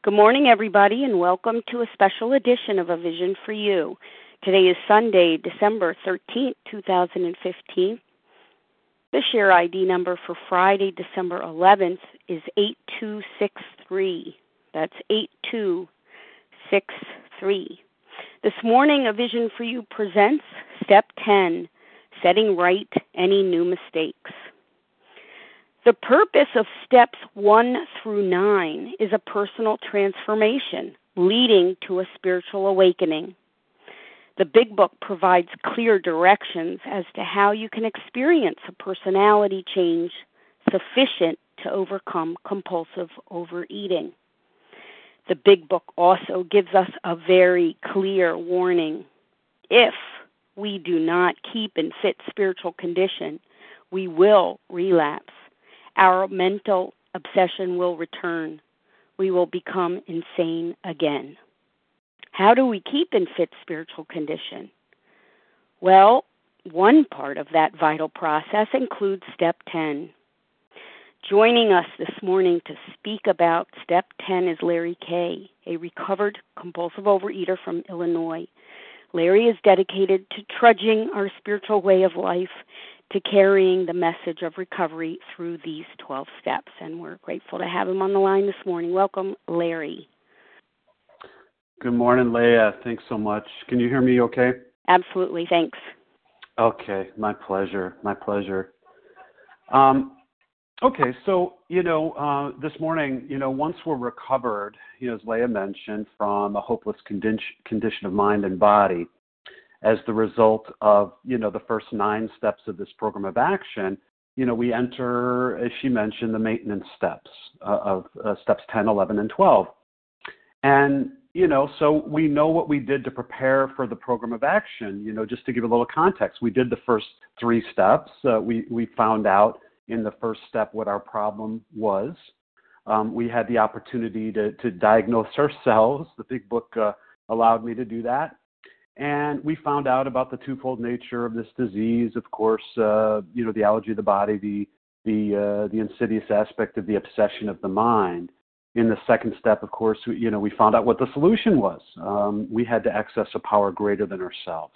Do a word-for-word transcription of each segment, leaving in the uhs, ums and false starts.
Good morning, everybody, and welcome to a special edition of A Vision for You. Today is Sunday, December thirteenth, twenty fifteen. The share I D number for Friday, December eleventh is eight two six three. That's eight two six three. This morning, A Vision for You presents Step ten, Setting Right Any New Mistakes. The purpose of steps one through nine is a personal transformation leading to a spiritual awakening. The Big Book provides clear directions as to how you can experience a personality change sufficient to overcome compulsive overeating. The Big Book also gives us a very clear warning. If we do not keep in fit spiritual condition, we will relapse. Our mental obsession will return. We will become insane again. How do we keep in fit spiritual condition? Well, one part of that vital process includes Step ten. Joining us this morning to speak about Step ten is Larry Kay, a recovered compulsive overeater from Illinois. Larry is dedicated to trudging our spiritual way of life, to carrying the message of recovery through these twelve steps. And we're grateful to have him on the line this morning. Welcome, Larry. Good morning, Leah. Thanks so much. Can you hear me okay? Absolutely. Thanks. Okay. My pleasure. My pleasure. Um, okay. So, you know, uh, this morning, you know, once we're recovered, you know, as Leah mentioned, from a hopeless condition, condition of mind and body, as the result of, you know, the first nine steps of this program of action, you know, we enter, as she mentioned, the maintenance steps uh, of uh, steps ten, eleven, and twelve. And, you know, so we know what we did to prepare for the program of action. You know, just to give a little context, we did the first three steps. Uh, we, we found out in the first step what our problem was. Um, we had the opportunity to, to diagnose ourselves. The Big Book uh, allowed me to do that. And we found out about the twofold nature of this disease, of course, uh, you know, the allergy of the body, the the uh, the insidious aspect of the obsession of the mind. In the second step, of course, we, you know, we found out what the solution was. Um, we had to access a power greater than ourselves.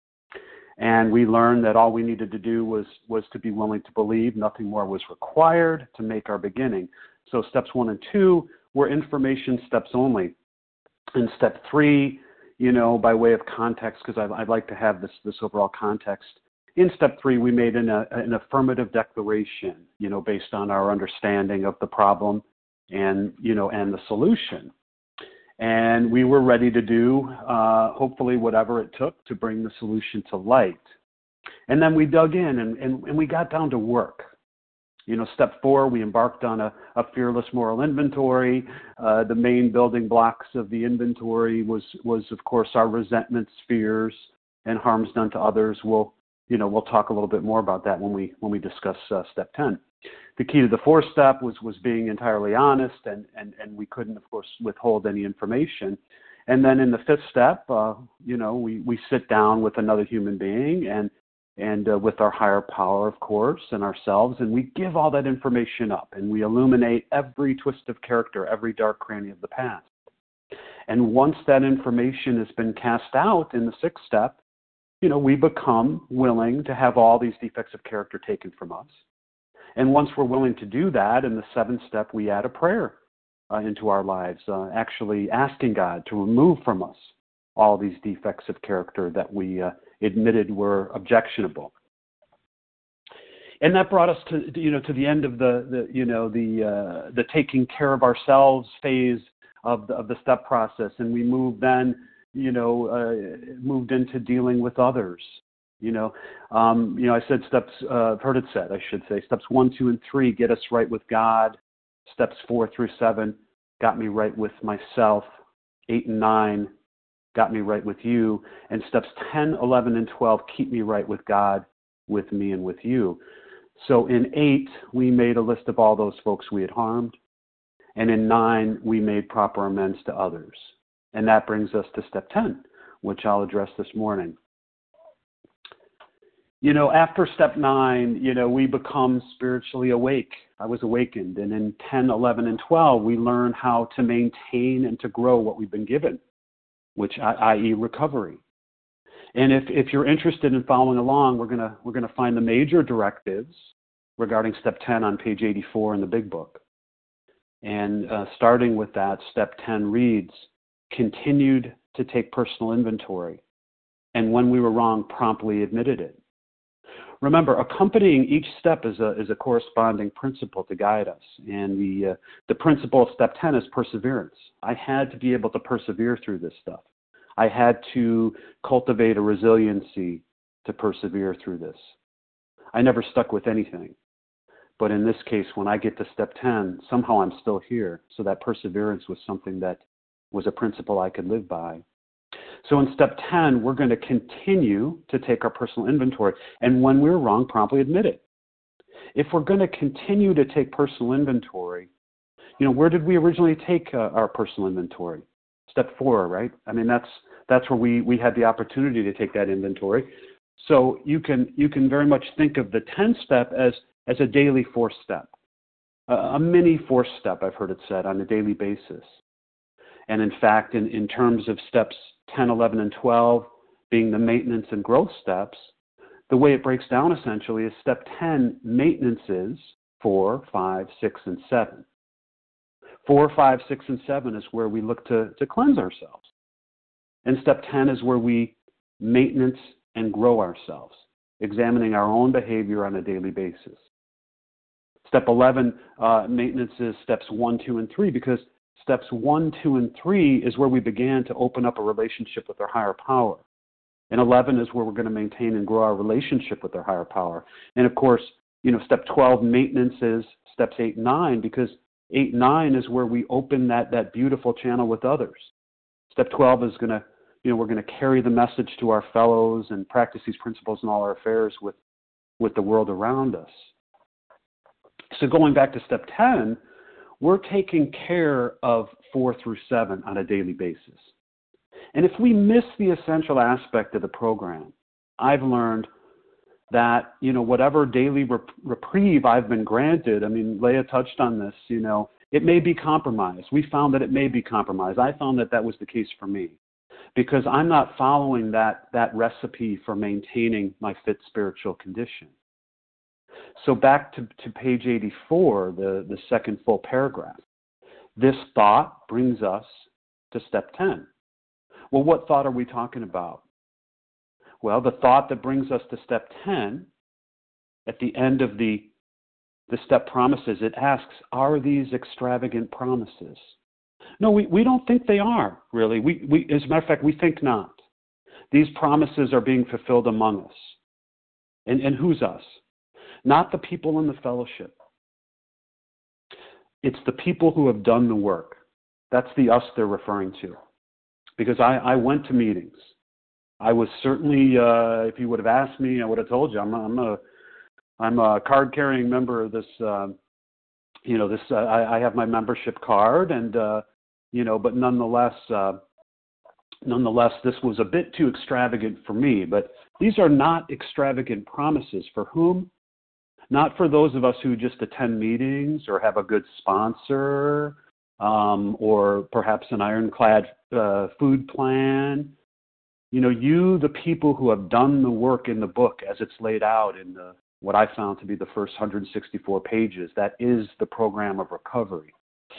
And we learned that all we needed to do was was to be willing to believe. Nothing more was required to make our beginning. So steps one and two were information steps only. In step three, you know, by way of context, because I'd like to have this, this overall context. In step three, we made an, a, an affirmative declaration, you know, based on our understanding of the problem and, you know, and the solution. And we were ready to do, uh, hopefully, whatever it took to bring the solution to light. And then we dug in and, and, and we got down to work. You know, step four, we embarked on a, a fearless moral inventory. Uh, the main building blocks of the inventory was, was, of course, our resentments, fears, and harms done to others. We'll, you know, we'll talk a little bit more about that when we when we discuss uh, step ten. The key to the fourth step was was being entirely honest, and and and we couldn't, of course, withhold any information. And then in the fifth step, uh, you know, we we sit down with another human being and. and uh, with our higher power, of course, and ourselves, and we give all that information up, and we illuminate every twist of character, every dark cranny of the past. And once that information has been cast out in the sixth step, you know, we become willing to have all these defects of character taken from us. And once we're willing to do that, in the seventh step, we add a prayer uh, into our lives, uh, actually asking God to remove from us all these defects of character that we uh, admitted were objectionable. And that brought us to, you know, to the end of the, the you know, the uh, the taking care of ourselves phase of the, of the step process, and we moved then, you know, uh, moved into dealing with others. You know, um, you know, I said steps. Uh, I've heard it said. I should say steps one, two, and three get us right with God. Steps four through seven got me right with myself. Eight and nine got me right with you, and steps ten, eleven, and twelve keep me right with God, with me, and with you. So in eight, we made a list of all those folks we had harmed, and in nine, we made proper amends to others. And that brings us to step ten, which I'll address this morning. You know, after step nine, you know, we become spiritually awake. I was awakened. And in ten, eleven, and twelve, we learn how to maintain and to grow what we've been given, which that is recovery. And if, if you're interested in following along, we're gonna we're gonna find the major directives regarding step ten on page eighty-four in the Big Book. And uh, starting with that, step ten reads, continued to take personal inventory, and when we were wrong, promptly admitted it. Remember, accompanying each step is a is a corresponding principle to guide us, and the uh, the principle of step ten is perseverance. I had to be able to persevere through this stuff. I had to cultivate a resiliency to persevere through this. I never stuck with anything, but in this case, when I get to step ten, somehow I'm still here. So that perseverance was something that was a principle I could live by. So in step ten, we're going to continue to take our personal inventory. And when we're wrong, promptly admit it. If we're going to continue to take personal inventory, you know, where did we originally take uh, our personal inventory? Step four, right? I mean, that's that's where we, we had the opportunity to take that inventory. So you can you can very much think of the tenth step as, as a daily fourth step, a, a mini fourth step, I've heard it said, on a daily basis. And in fact, in, in terms of steps ten, eleven, and twelve being the maintenance and growth steps, the way it breaks down essentially is step ten, maintenance is four, five, six, and seven. four, five, six, and seven is where we look to, to cleanse ourselves. And step ten is where we maintenance and grow ourselves, examining our own behavior on a daily basis. Step eleven, uh, maintenance is steps one, two, and three, because steps one, two, and three is where we began to open up a relationship with our higher power. And eleven is where we're going to maintain and grow our relationship with our higher power. And of course, you know, step twelve, maintenance is steps eight and nine, because eight and nine is where we open that, that beautiful channel with others. Step twelve is going to, you know, we're going to carry the message to our fellows and practice these principles in all our affairs with, with the world around us. So going back to step ten, we're taking care of four through seven on a daily basis. And if we miss the essential aspect of the program, I've learned that, you know, whatever daily rep- reprieve I've been granted, I mean, Leah touched on this, you know, it may be compromised. We found that it may be compromised. I found that that was the case for me, because I'm not following that, that recipe for maintaining my fit spiritual condition. So back to, to page eighty-four, the, the second full paragraph. This thought brings us to step ten. Well, what thought are we talking about? Well, the thought that brings us to step ten, at the end of the, the step promises, it asks, are these extravagant promises? No, we, we don't think they are, really. We, we, as a matter of fact, we think not. These promises are being fulfilled among us. And, and who's us? Not the people in the fellowship. It's the people who have done the work. That's the us they're referring to. Because I, I went to meetings. I was certainly, uh, if you would have asked me, I would have told you, I'm a, I'm a, I'm a card-carrying member of this, uh, you know, this, uh, I, I have my membership card, and, uh, you know, but nonetheless, uh, nonetheless, this was a bit too extravagant for me. But these are not extravagant promises. For whom? Not for those of us who just attend meetings or have a good sponsor, um, or perhaps an ironclad uh, food plan. You know, you, the people who have done the work in the book as it's laid out in the, what I found to be the first one hundred sixty-four pages, that is the program of recovery.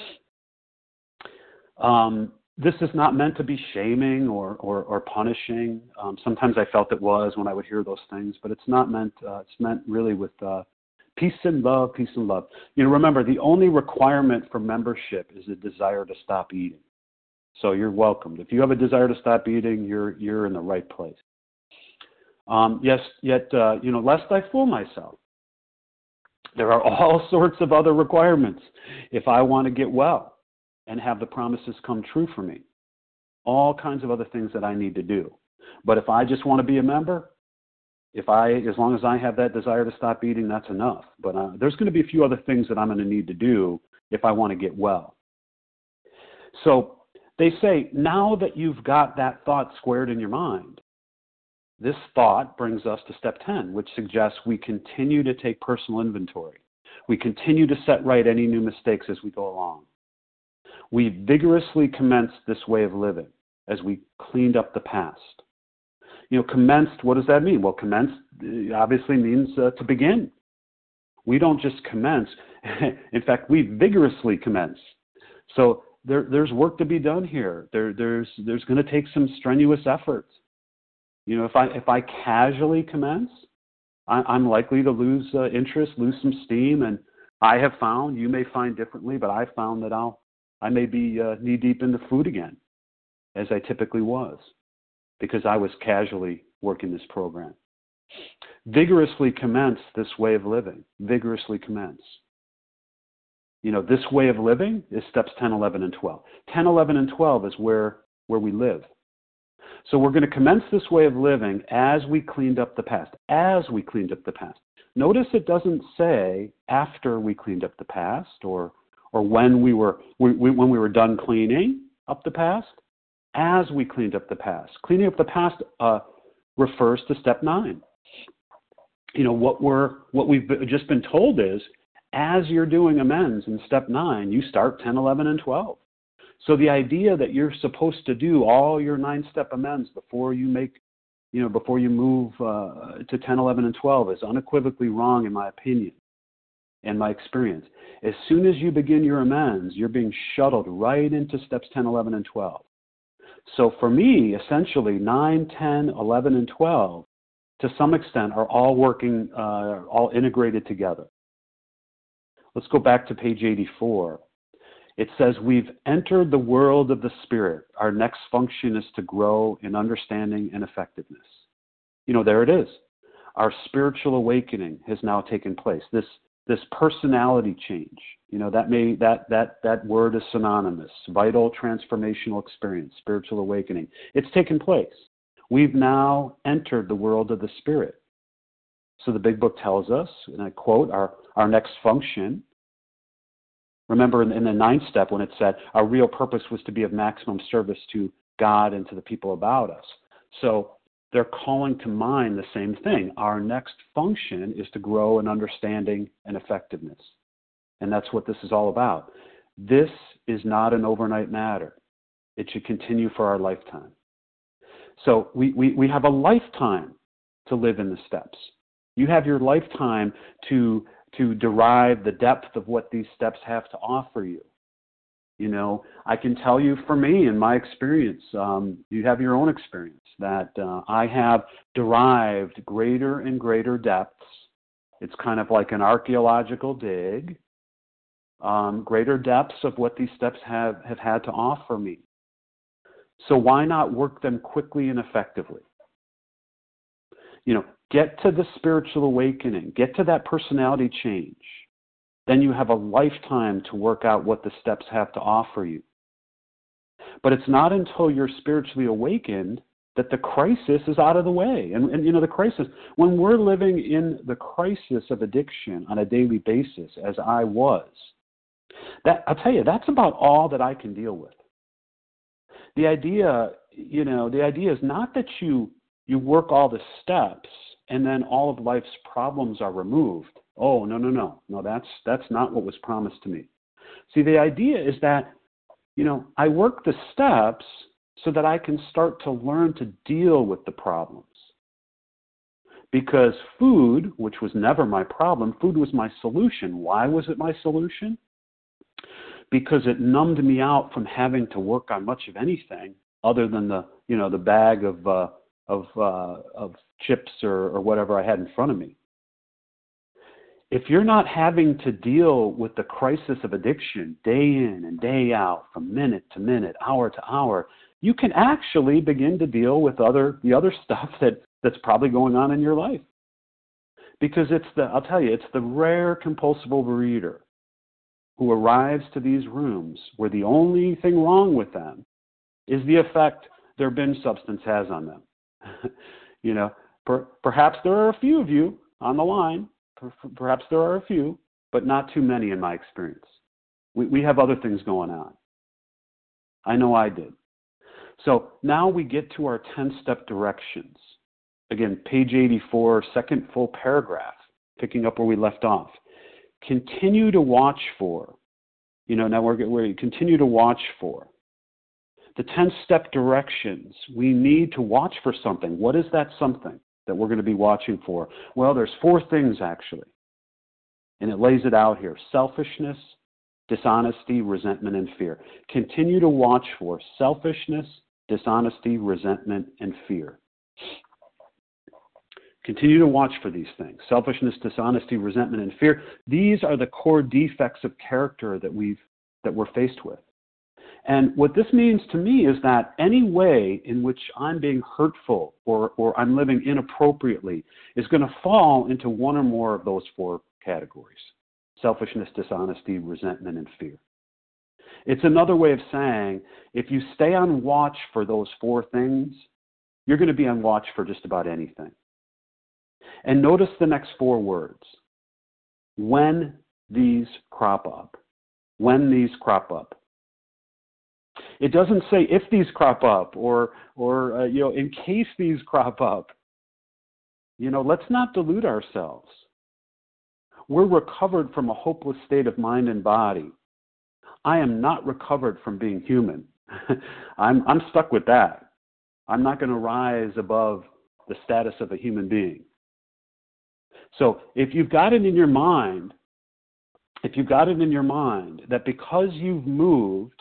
Um, this is not meant to be shaming or, or, or punishing. Um, sometimes I felt it was when I would hear those things, but it's not meant, uh, it's meant really with uh, peace and love, peace and love. You know, remember, the only requirement for membership is a desire to stop eating. So you're welcomed. If you have a desire to stop eating, you're you're in the right place. Um, yes, yet, uh, you know, lest I fool myself, there are all sorts of other requirements if I want to get well and have the promises come true for me. All kinds of other things that I need to do. But if I just want to be a member, if I, as long as I have that desire to stop eating, that's enough. But uh, there's going to be a few other things that I'm going to need to do if I want to get well. So they say, now that you've got that thought squared in your mind, This thought brings us to step ten, which suggests we continue to take personal inventory. We continue to set right any new mistakes as we go along. We vigorously commenced this way of living as we cleaned up the past. You know, commenced, what does that mean? Well, commenced obviously means uh, to begin. We don't just commence. In fact, we vigorously commence. So there, there's work to be done here. There, there's there's going to take some strenuous effort. You know, if I if I casually commence, I, I'm likely to lose uh, interest, lose some steam, and I have found, you may find differently, but I found that I'll I may be uh, knee deep into food again, as I typically was, because I was casually working this program. Vigorously commence this way of living. Vigorously commence. You know, this way of living is steps ten, eleven, and twelve. ten, eleven, and twelve is where, where we live. So we're going to commence this way of living as we cleaned up the past. As we cleaned up the past. Notice it doesn't say after we cleaned up the past or or when we were we, we, when we were done cleaning up the past. As we cleaned up the past. Cleaning up the past uh, refers to step nine. You know, what we're what we've just been told is, as you're doing amends in step nine, you start ten, eleven, and twelve. So the idea that you're supposed to do all your nine-step amends before you make, you know, before you move uh, to ten, eleven, and twelve is unequivocally wrong in my opinion and my experience. As soon as you begin your amends, you're being shuttled right into steps ten, eleven, and twelve. So for me, essentially, nine, ten, eleven, and twelve, to some extent, are all working, uh, all integrated together. Let's go back to page eighty-four. It says, we've entered the world of the Spirit. Our next function is to grow in understanding and effectiveness. You know, there it is. Our spiritual awakening has now taken place. This this personality change, you know, that may that that that word is synonymous. Vital transformational experience, spiritual awakening. It's taken place. We've now entered the world of the Spirit. So the Big Book tells us, and I quote, our, our next function. Remember in, in the ninth step when it said our real purpose was to be of maximum service to God and to the people about us. So they're calling to mind the same thing. Our next function is to grow in understanding and effectiveness. And that's what this is all about. This is not an overnight matter. It should continue for our lifetime. So we, we, we have a lifetime to live in the steps. You have your lifetime to to derive the depth of what these steps have to offer you. You know, I can tell you for me, in my experience, um, you have your own experience, that uh, I have derived greater and greater depths. It's kind of like an archaeological dig, um, greater depths of what these steps have, have had to offer me. So why not work them quickly and effectively? You know, get to the spiritual awakening, get to that personality change. Then you have a lifetime to work out what the steps have to offer you. But it's not until you're spiritually awakened that the crisis is out of the way. And, and you know, the crisis, when we're living in the crisis of addiction on a daily basis, as I was, that I'll tell you, that's about all that I can deal with. The idea, you know, the idea is not that you you work all the steps and then all of life's problems are removed. Oh, no, no, no. No, that's that's not what was promised to me. See, the idea is that, you know, I work the steps so that I can start to learn to deal with the problems. Because food, which was never my problem, food was my solution. Why was it my solution? Because it numbed me out from having to work on much of anything other than the, you know, the bag of uh, of uh, of chips or, or whatever I had in front of me. If you're not having to deal with the crisis of addiction day in and day out, from minute to minute, hour to hour, you can actually begin to deal with other the other stuff that, that's probably going on in your life. Because it's the, I'll tell you, it's the rare compulsive overeater who arrives to these rooms where the only thing wrong with them is the effect their binge substance has on them. You know, per, perhaps there are a few of you on the line, per, perhaps there are a few, but not too many in my experience. We, we have other things going on. I know I did. So now we get to our ten-step directions. Again, page eighty-four, second full paragraph, picking up where we left off. Continue to watch for, you know, now we're, we continue to watch for the ten-step directions. We need to watch for something. What is that something that we're going to be watching for? Well, there's four things, actually. And it lays it out here. Selfishness, dishonesty, resentment, and fear. Continue to watch for selfishness, dishonesty, resentment, and fear. Continue to watch for these things. Selfishness, dishonesty, resentment, and fear. These are the core defects of character that we've that we're faced with. And what this means to me is that any way in which I'm being hurtful or, or I'm living inappropriately is going to fall into one or more of those four categories. Selfishness, dishonesty, resentment, and fear. It's another way of saying, if you stay on watch for those four things, you're going to be on watch for just about anything. And notice the next four words. When these crop up. When these crop up. It doesn't say if these crop up or, or uh, you know, in case these crop up. You know, let's not delude ourselves. We're recovered from a hopeless state of mind and body. I am not recovered from being human. I'm, I'm stuck with that. I'm not going to rise above the status of a human being. So if you've got it in your mind, if you've got it in your mind that because you've moved,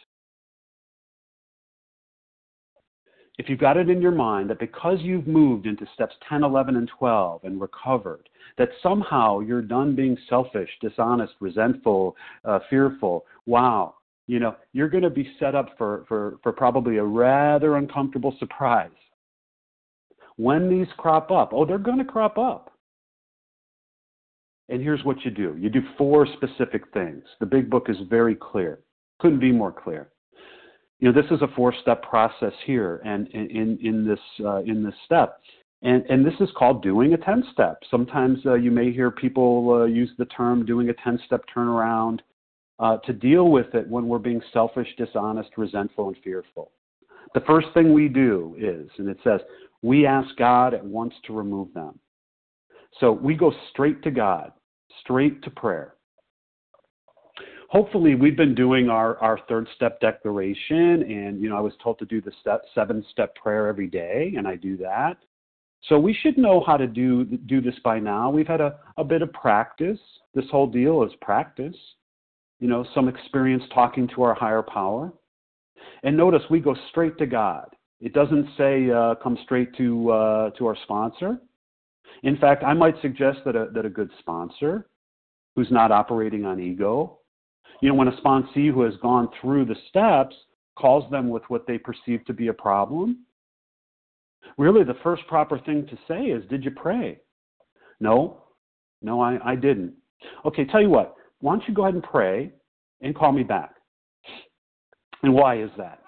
if you've got it in your mind that because you've moved into steps ten, eleven, and twelve and recovered, that somehow you're done being selfish, dishonest, resentful, uh, fearful, wow, you know, you're going to be set up for, for, for probably a rather uncomfortable surprise. When these crop up, oh, they're going to crop up. And here's what you do. You do four specific things. The big book is very clear. Couldn't be more clear. You know, this is a four-step process here, and in in this uh, in this step, and and this is called doing a ten-step. Sometimes uh, you may hear people uh, use the term doing a ten-step turnaround uh, to deal with it when we're being selfish, dishonest, resentful, and fearful. The first thing we do is, and it says, we ask God at once to remove them. So we go straight to God, straight to prayer. Hopefully, we've been doing our, our third step declaration, and, you know, I was told to do the step, seven-step prayer every day, and I do that. So we should know how to do, do this by now. We've had a, a bit of practice. This whole deal is practice, you know, some experience talking to our higher power. And notice we go straight to God. It doesn't say uh, come straight to uh, to our sponsor. In fact, I might suggest that a, that a good sponsor who's not operating on ego, you know, when a sponsee who has gone through the steps calls them with what they perceive to be a problem, really the first proper thing to say is, did you pray? No, no, I, I didn't. Okay, tell you what, why don't you go ahead and pray and call me back? And why is that?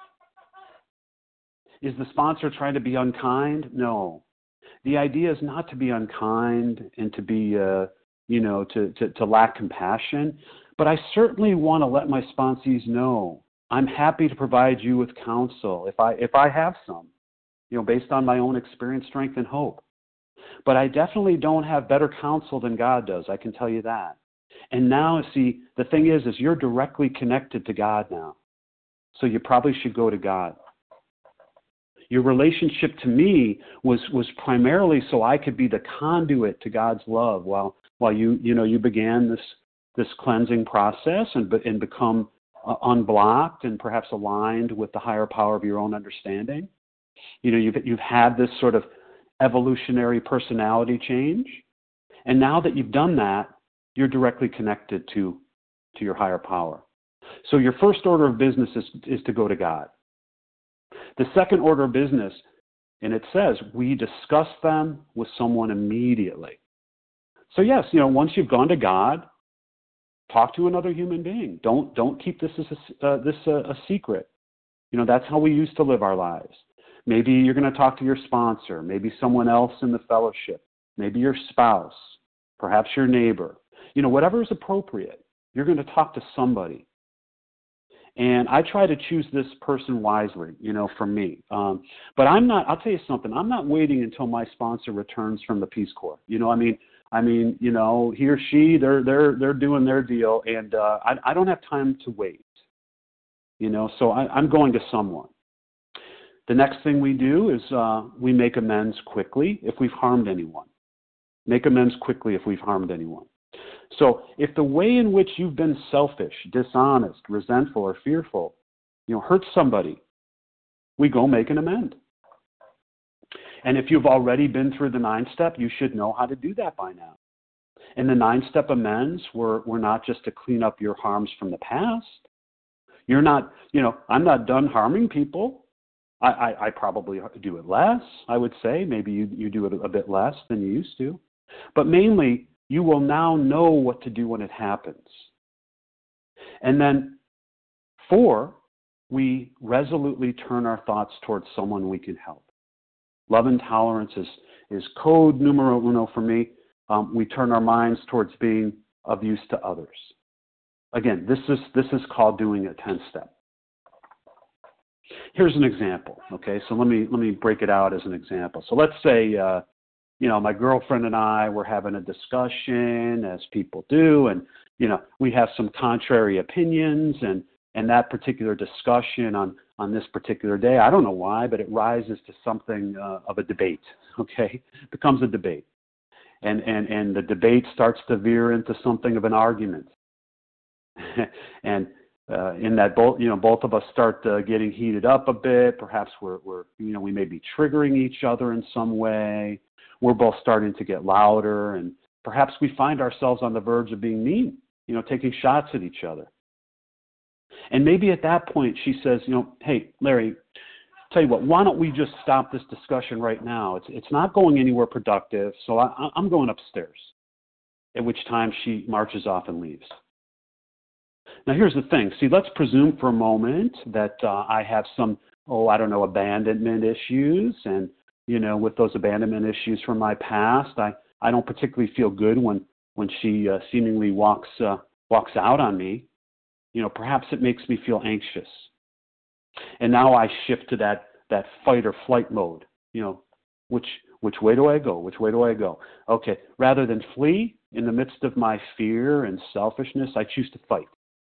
Is the sponsor trying to be unkind? No. The idea is not to be unkind and to be, uh, you know, to, to, to lack compassion. But I certainly want to let my sponsees know I'm happy to provide you with counsel if I if I have some, you know, based on my own experience, strength, and hope. But I definitely don't have better counsel than God does. I can tell you that. And now, see, the thing is, is you're directly connected to God now. So you probably should go to God. Your relationship to me was, was primarily so I could be the conduit to God's love while while you you know you began this this cleansing process and and become uh, unblocked and perhaps aligned with the higher power of your own understanding. You know, you've you've had this sort of evolutionary personality change, and now that you've done that, you're directly connected to to your higher power. So your first order of business is is to go to God. The second order of business, and it says, we discuss them with someone immediately. So yes, you know, once you've gone to God, talk to another human being. Don't don't keep this as a, uh, this uh, a secret. You know, that's how we used to live our lives. Maybe you're going to talk to your sponsor, maybe someone else in the fellowship, maybe your spouse, perhaps your neighbor. You know, whatever is appropriate, you're going to talk to somebody. And I try to choose this person wisely, you know, for me. Um, but I'm not, I'll tell you something, I'm not waiting until my sponsor returns from the Peace Corps. You know, I mean, I mean, you know, he or she, they're, they're, they're doing their deal, and uh, I, I don't have time to wait, you know, so I, I'm going to someone. The next thing we do is uh, we make amends quickly if we've harmed anyone. Make amends quickly if we've harmed anyone. So if the way in which you've been selfish, dishonest, resentful, or fearful, you know, hurts somebody, we go make an amend. And if you've already been through the nine-step, you should know how to do that by now. And the nine-step amends were, were not just to clean up your harms from the past. You're not, you know, I'm not done harming people. I, I, I probably do it less, I would say. Maybe you, you do it a bit less than you used to. But mainly, you will now know what to do when it happens. And then, four, we resolutely turn our thoughts towards someone we can help. Love and tolerance is, is code numero uno for me. Um, we turn our minds towards being of use to others. Again, this is, this is called doing a ten-step. Here's an example, okay? So let me, let me break it out as an example. So let's say, uh, you know, my girlfriend and I were having a discussion, as people do, and, you know, we have some contrary opinions, and, and that particular discussion on, on this particular day, I don't know why, but it rises to something uh, of a debate, okay? It becomes a debate. And, and, and the debate starts to veer into something of an argument. and uh, in that, both, you know, both of us start uh, getting heated up a bit. Perhaps we're, we're, you know, we may be triggering each other in some way. We're both starting to get louder, and perhaps we find ourselves on the verge of being mean, you know, taking shots at each other. And maybe at that point she says, you know, hey, Larry, tell you what, why don't we just stop this discussion right now? It's it's not going anywhere productive, so I, I'm going upstairs. At which time she marches off and leaves. Now here's the thing. See, let's presume for a moment that uh, I have some, oh, I don't know, abandonment issues, and you know, with those abandonment issues from my past, I, I don't particularly feel good when, when she uh, seemingly walks uh, walks out on me. You know, perhaps it makes me feel anxious. And now I shift to that, that fight or flight mode. You know, which which way do I go? Which way do I go? Okay, rather than flee in the midst of my fear and selfishness, I choose to fight.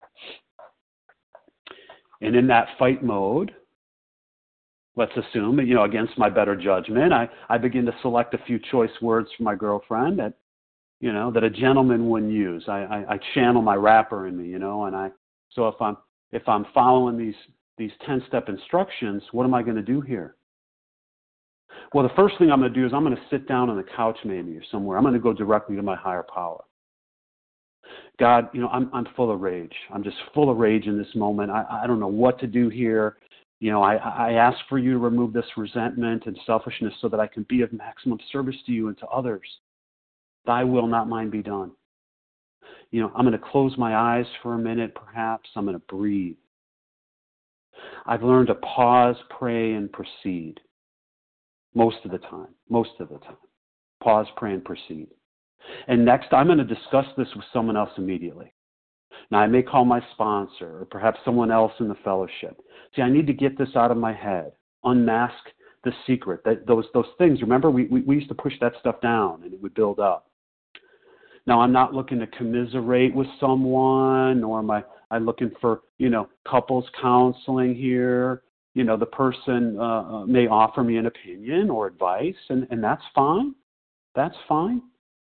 And in that fight mode, let's assume, you know, against my better judgment, I, I begin to select a few choice words for my girlfriend that, you know, that a gentleman wouldn't use. I, I, I channel my rapper in me, you know, and I, so if I'm, if I'm following these, these ten-step instructions, what am I going to do here? Well, the first thing I'm going to do is I'm going to sit down on the couch maybe or somewhere. I'm going to go directly to my higher power. God, you know, I'm, I'm full of rage. I'm just full of rage in this moment. I, I don't know what to do here. You know, I, I ask for you to remove this resentment and selfishness so that I can be of maximum service to you and to others. Thy will, not mine, be done. You know, I'm going to close my eyes for a minute, perhaps. I'm going to breathe. I've learned to pause, pray, and proceed. Most of the time. Most of the time. Pause, pray, and proceed. And next, I'm going to discuss this with someone else immediately. Now, I may call my sponsor or perhaps someone else in the fellowship. See, I need to get this out of my head, unmask the secret, that those those things. Remember, we, we, we used to push that stuff down and it would build up. Now, I'm not looking to commiserate with someone, nor am I I'm looking for, you know, couples counseling here. You know, the person uh, may offer me an opinion or advice, and, and that's fine. That's fine.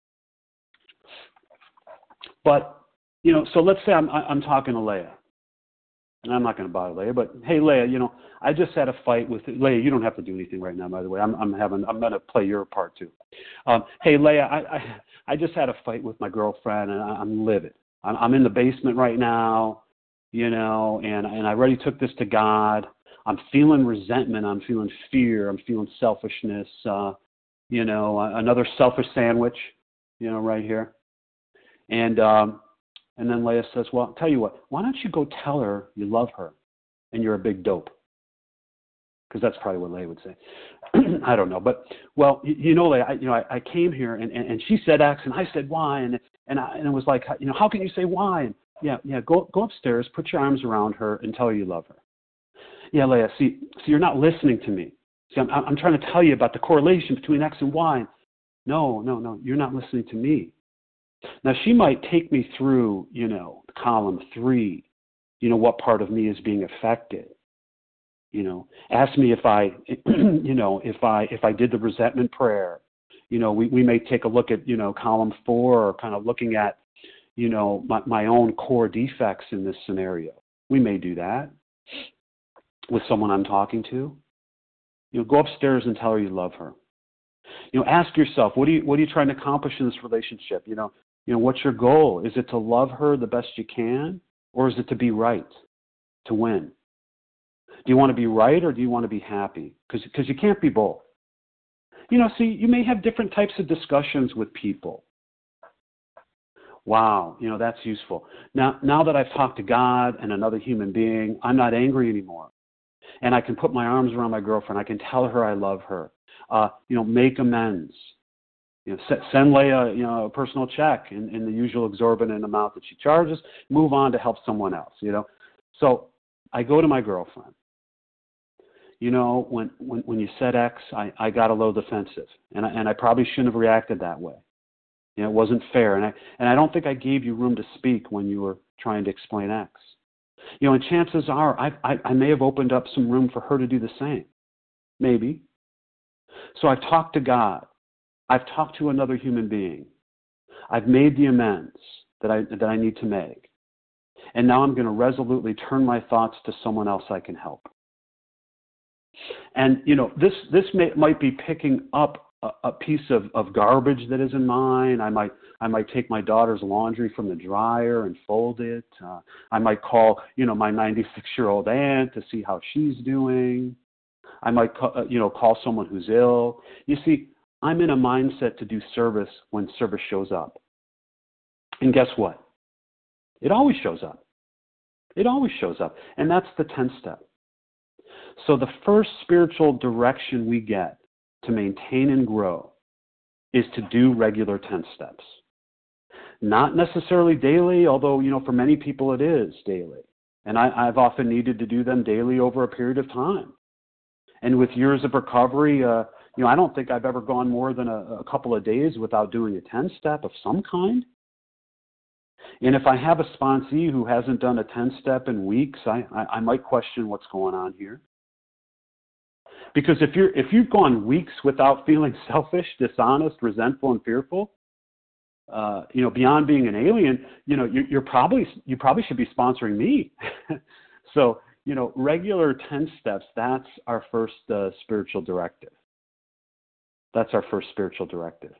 But you know, so let's say I'm I'm talking to Leah, and I'm not going to bother Leah, but hey, Leah, you know, I just had a fight with Leah. You don't have to do anything right now, by the way. I'm I'm having I'm going to play your part too. Um, hey, Leah, I, I I just had a fight with my girlfriend, and I, I'm livid. I'm, I'm in the basement right now, you know, and and I already took this to God. I'm feeling resentment. I'm feeling fear. I'm feeling selfishness. Uh, you know, another selfish sandwich, you know, right here, and. Um, And then Leah says, well, I'll tell you what, why don't you go tell her you love her and you're a big dope? Because that's probably what Leah would say. I don't know. But, well, you, you know, Leah, I, you know, I, I came here and, and, and she said X and I said Y. And and, I, and it was like, you know, how can you say Y? And, Yeah, yeah. Go go upstairs, put your arms around her, and tell her you love her. Yeah, Leah. See, see, you're not listening to me. See, I'm I'm trying to tell you about the correlation between X and Y. No, no, no. You're not listening to me. Now she might take me through, you know, column three. You know, what part of me is being affected. You know, ask me if I, you know, if I if I did the resentment prayer. You know, we, we may take a look at, you know, column four, or kind of looking at, you know, my, my own core defects in this scenario. We may do that with someone I'm talking to. You know, go upstairs and tell her you love her. You know, ask yourself, what are you what are you trying to accomplish in this relationship? You know, you know, what's your goal? Is it to love her the best you can, or is it to be right, to win? Do you want to be right, or do you want to be happy? Because because you can't be both. You know, see, you may have different types of discussions with people. Wow, you know, that's useful. Now, now that I've talked to God and another human being, I'm not angry anymore. And I can put my arms around my girlfriend. I can tell her I love her. Uh, you know, make amends. You know, send Leah, you know, a personal check in, in the usual exorbitant amount that she charges. Move on to help someone else. You know, so I go to my girlfriend. You know, when when, when you said X, I, I got a little defensive, and I, and I probably shouldn't have reacted that way. You know, it wasn't fair, and I and I don't think I gave you room to speak when you were trying to explain X. You know, and chances are I, I I may have opened up some room for her to do the same, maybe. So I've talked to God. I've talked to another human being. I've made the amends that I that I need to make, and now I'm going to resolutely turn my thoughts to someone else I can help. And you know, this this may, might be picking up a, a piece of, of garbage that is in mine. I might I might take my daughter's laundry from the dryer and fold it. Uh, I might call you know my ninety-six-year-old aunt to see how she's doing. I might call, uh, you know call someone who's ill. You see, I'm in a mindset to do service when service shows up. And guess what? It always shows up. It always shows up, and that's the tenth step. So the first spiritual direction we get to maintain and grow is to do regular ten steps. Not necessarily daily, although, you know, for many people it is daily. And I, I've often needed to do them daily over a period of time. And with years of recovery, uh, you know, I don't think I've ever gone more than a, a couple of days without doing a ten step of some kind. And if I have a sponsee who hasn't done a ten step in weeks, I, I, I might question what's going on here. Because if you're if you've gone weeks without feeling selfish, dishonest, resentful, and fearful, uh, you know, beyond being an alien, you know, you're, you're probably you probably should be sponsoring me. So, you know, regular ten steps. That's our first uh, spiritual directive. That's our first spiritual directive.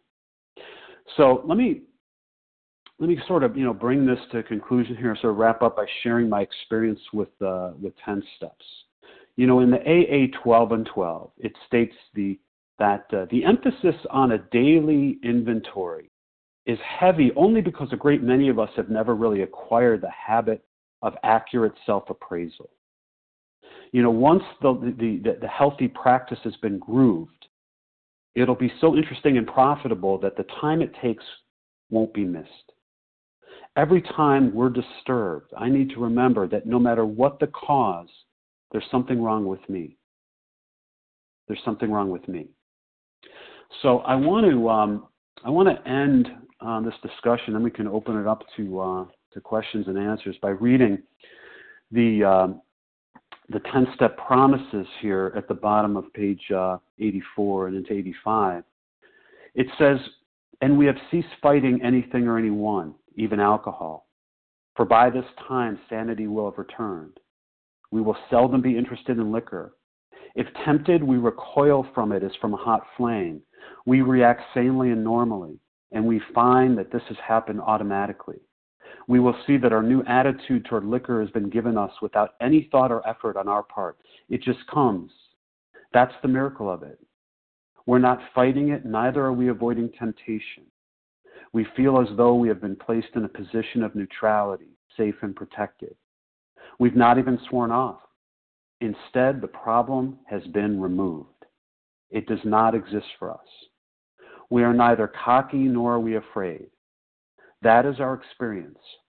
So let me let me sort of you know bring this to a conclusion here. Sort of wrap up by sharing my experience with uh, with ten steps. You know, in the A A twelve and twelve, it states the that uh, the emphasis on a daily inventory is heavy only because a great many of us have never really acquired the habit of accurate self-appraisal. You know, once the the, the healthy practice has been grooved, it'll be so interesting and profitable that the time it takes won't be missed. Every time we're disturbed, I need to remember that no matter what the cause, there's something wrong with me. There's something wrong with me. So I want to um, I want to end uh, this discussion, and we can open it up to uh, to questions and answers by reading the um, the ten-step promises here at the bottom of page uh, eighty-four and into eighty-five. It says, "And we have ceased fighting anything or anyone, even alcohol, for by this time sanity will have returned. We will seldom be interested in liquor. If tempted, we recoil from it as from a hot flame. We react sanely and normally, and we find that this has happened automatically. We will see that our new attitude toward liquor has been given us without any thought or effort on our part. It just comes. That's the miracle of it. We're not fighting it, neither are we avoiding temptation. We feel as though we have been placed in a position of neutrality, safe and protected. We've not even sworn off. Instead, the problem has been removed. It does not exist for us. We are neither cocky nor are we afraid. That is our experience.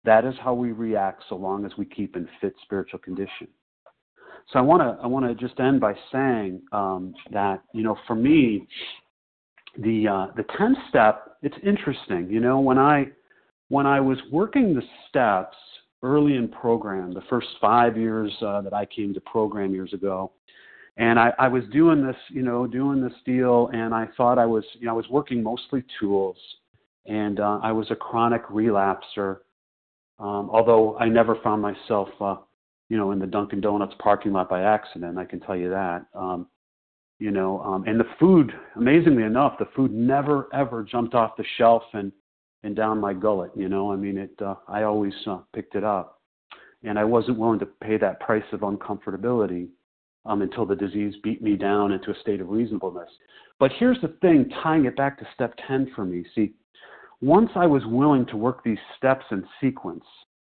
That is how we react so long as we keep in fit spiritual condition. So I want to I want to just end by saying um, that, you know, for me, the uh, the tenth step, it's interesting. You know, when I when I was working the steps early in program, the first five years uh, that I came to program years ago, and I, I was doing this, you know, doing this deal, and I thought I was, you know, I was working mostly tools, and uh, I was a chronic relapser. Um, although I never found myself, uh, you know, in the Dunkin' Donuts parking lot by accident, I can tell you that. Um, you know, um, and the food, amazingly enough, the food never ever jumped off the shelf and, and down my gullet. You know, I mean, it. Uh, I always uh, picked it up, and I wasn't willing to pay that price of uncomfortability um, until the disease beat me down into a state of reasonableness. But here's the thing, tying it back to step ten for me. See. Once I was willing to work these steps in sequence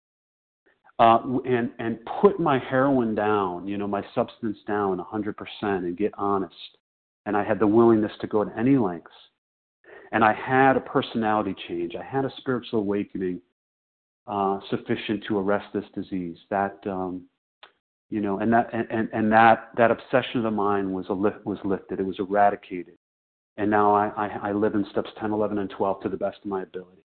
uh, and, and put my heroin down, you know, my substance down one hundred percent and get honest, and I had the willingness to go to any lengths, and I had a personality change, I had a spiritual awakening uh, sufficient to arrest this disease, that, um, you know, and that, and, and that, that obsession of the mind was, a lift, was lifted, it was eradicated. And now I, I, I live in steps ten, eleven, and twelve to the best of my ability.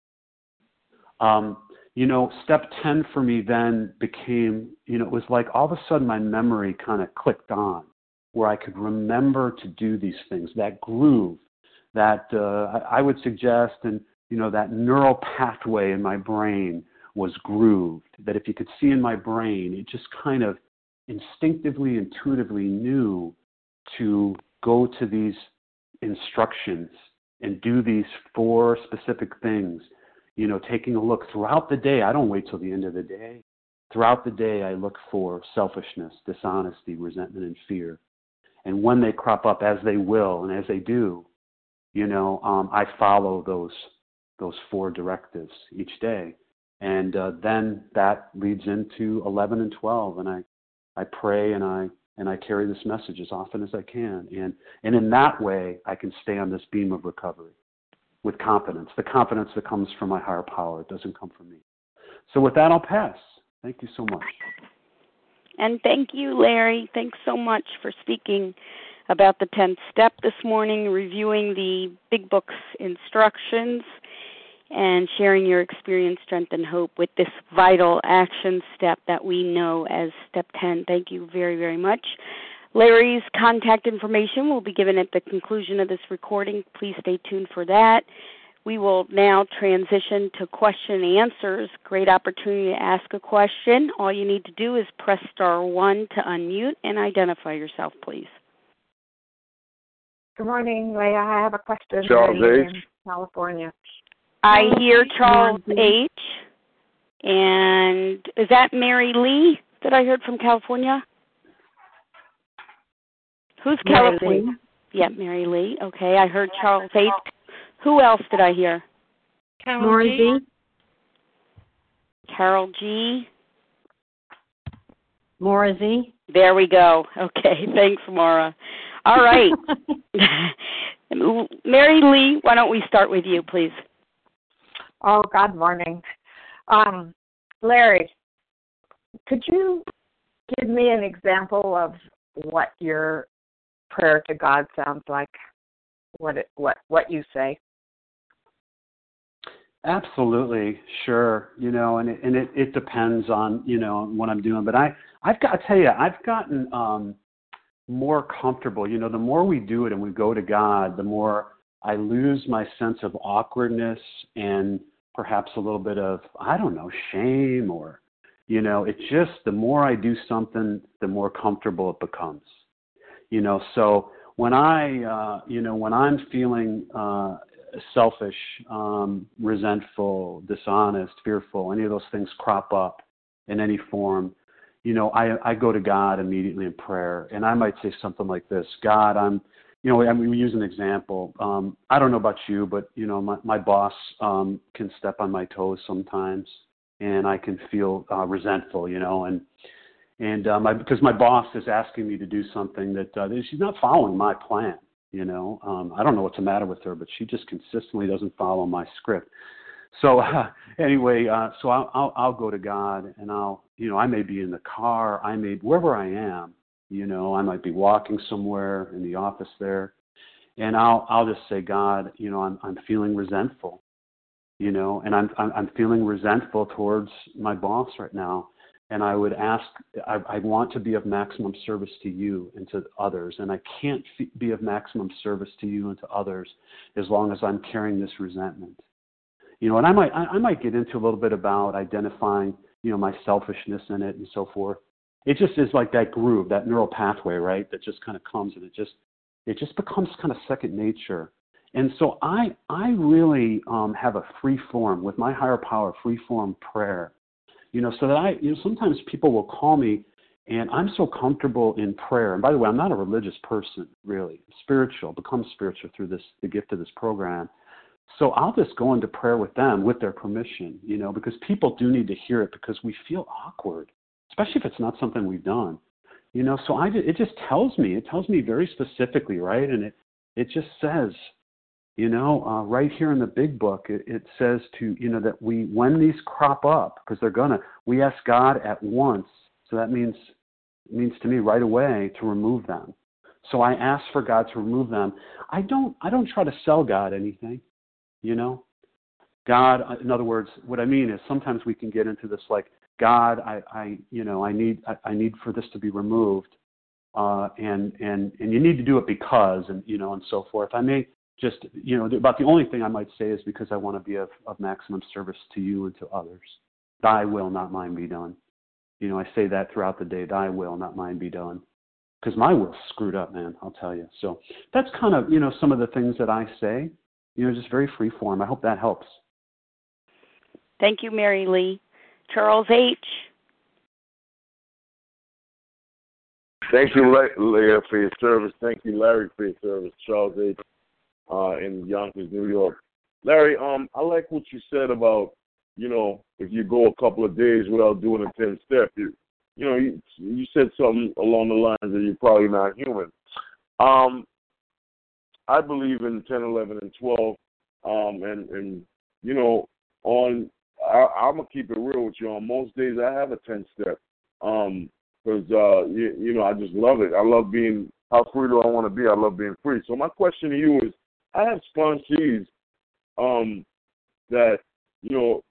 Um, you know, step ten for me then became, you know, it was like all of a sudden my memory kind of clicked on where I could remember to do these things, that groove, that uh, I, I would suggest, and, you know, that neural pathway in my brain was grooved, that if you could see in my brain, it just kind of instinctively, intuitively knew to go to these instructions and do these four specific things, you know, taking a look throughout the day. I don't wait till the end of the day. Throughout the day, I look for selfishness, dishonesty, resentment, and fear. And when they crop up, as they will, and as they do, you know, um, I follow those those four directives each day. And uh, then that leads into eleven and twelve. And I, I pray and I and I carry this message as often as I can. And, and in that way, I can stay on this beam of recovery with confidence, the confidence that comes from my higher power. It doesn't come from me. So with that, I'll pass. Thank you so much. And thank you, Larry. Thanks so much for speaking about the tenth step this morning, reviewing the Big Book's instructions, and sharing your experience, strength, and hope with this vital action step that we know as step ten. Thank you very, very much. Larry's contact information will be given at the conclusion of this recording. Please stay tuned for that. We will now transition to question and answers. Great opportunity to ask a question. All you need to do is press star one to unmute and identify yourself, please. Good morning, Leah. I have a question. Charles H. in California. I hear Charles H. And is that Mary Lee that I heard from California? Who's Mary California? Lee. Yeah, Mary Lee. Okay, I heard Charles H. Who else did I hear? Carol G. Carol G. Maura Z. There we go. Okay, thanks, Maura. All right. Mary Lee, why don't we start with you, please? Oh, good morning. Um, Larry, could you give me an example of what your prayer to God sounds like? What it, what what you say? Absolutely, sure. You know, and it, and it, it depends on, you know, what I'm doing. But I, I've got to tell you, I've gotten um, more comfortable. You know, the more we do it and we go to God, the more I lose my sense of awkwardness and perhaps a little bit of, I don't know, shame, or, you know, it's just the more I do something, the more comfortable it becomes. You know, so when I, uh, you know, when I'm feeling uh, selfish, um, resentful, dishonest, fearful, any of those things crop up in any form, you know, I, I go to God immediately in prayer, and I might say something like this: God, I'm, you know, I mean, we use an example. Um, I don't know about you, but, you know, my, my boss um, can step on my toes sometimes, and I can feel uh, resentful, you know, and and um, I, because my boss is asking me to do something that uh, she's not following my plan. You know, um, I don't know what's the matter with her, but she just consistently doesn't follow my script. So uh, anyway, uh, so I'll, I'll I'll go to God, and I'll you know I may be in the car, I may wherever I am, you know I might be walking somewhere in the office there, and I'll I'll just say, God, you know I'm I'm feeling resentful, you know, and I'm I'm, I'm feeling resentful towards my boss right now. And I would ask, I, I want to be of maximum service to you and to others, and I can't f- be of maximum service to you and to others as long as I'm carrying this resentment. You know, and I might, I, I might get into a little bit about identifying, you know, my selfishness in it and so forth. It just is like that groove, that neural pathway, right? That just kind of comes and it just, it just becomes kind of second nature. And so I, I really um, have a free form with my higher power, free form prayer. You know, so that I, you know, sometimes people will call me and I'm so comfortable in prayer. And by the way, I'm not a religious person, really. Spiritual, become spiritual through this, the gift of this program. So I'll just go into prayer with them with their permission, you know, because people do need to hear it because we feel awkward, especially if it's not something we've done, you know. So I, it just tells me, it tells me very specifically, right? And it, it just says, You know, uh, right here in the big book, it, it says to, you know, that we, when these crop up, because they're going to, we ask God at once. So that means, it means to me right away to remove them. So I ask for God to remove them. I don't, I don't try to sell God anything, you know. God, in other words, what I mean is sometimes we can get into this like, God, I, I you know, I need, I, I need for this to be removed. Uh, and, and, and you need to do it because, and, you know, and so forth. I may, Just, you know, about the only thing I might say is because I want to be of, of maximum service to you and to others. Thy will, not mine, be done. You know, I say that throughout the day. Thy will, not mine, be done. Because my will's screwed up, man, I'll tell you. So that's kind of, you know, some of the things that I say, you know, just very free form. I hope that helps. Thank you, Mary Lee. Charles H. Thank you, Leah, for your service. Thank you, Larry, for your service. Charles H. Uh, in Yonkers, New York. Larry, um, I like what you said about, you know, if you go a couple of days without doing a ten-step, you, you know, you, you said something along the lines that you're probably not human. Um, I believe in ten, eleven, and twelve, um, and, and, you know, on, I, I'm going to keep it real with you. On most days, I have a ten-step, um, because, uh, you, you know, I just love it. I love being, how free do I want to be? I love being free. So my question to you is, I have sponsees um, that, you know,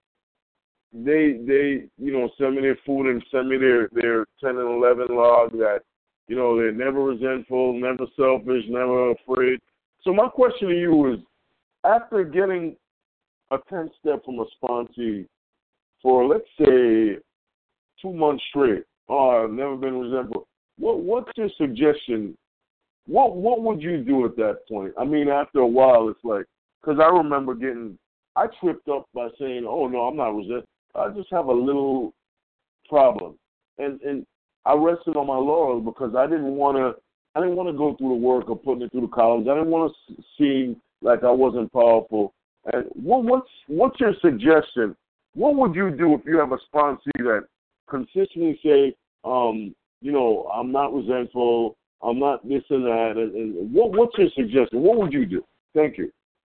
they, they, you know, send me their food and send me their, their ten and eleven log that, you know, they're never resentful, never selfish, never afraid. So my question to you is, after getting a ten-step from a sponsee for, let's say, two months straight, oh, I've never been resentful, what, what's your suggestion? What what would you do at that point? I mean, after a while, it's like, because I remember getting, I tripped up by saying, oh, no, I'm not resentful. I just have a little problem. And and I rested on my laurels because I didn't want to, I didn't want to go through the work of putting it through the college. I didn't want to seem like I wasn't powerful. And what what's what's your suggestion? What would you do if you have a sponsee that consistently say, um, you know, I'm not resentful, I'm not this and that, and, and what, what's your suggestion? What would you do? Thank you.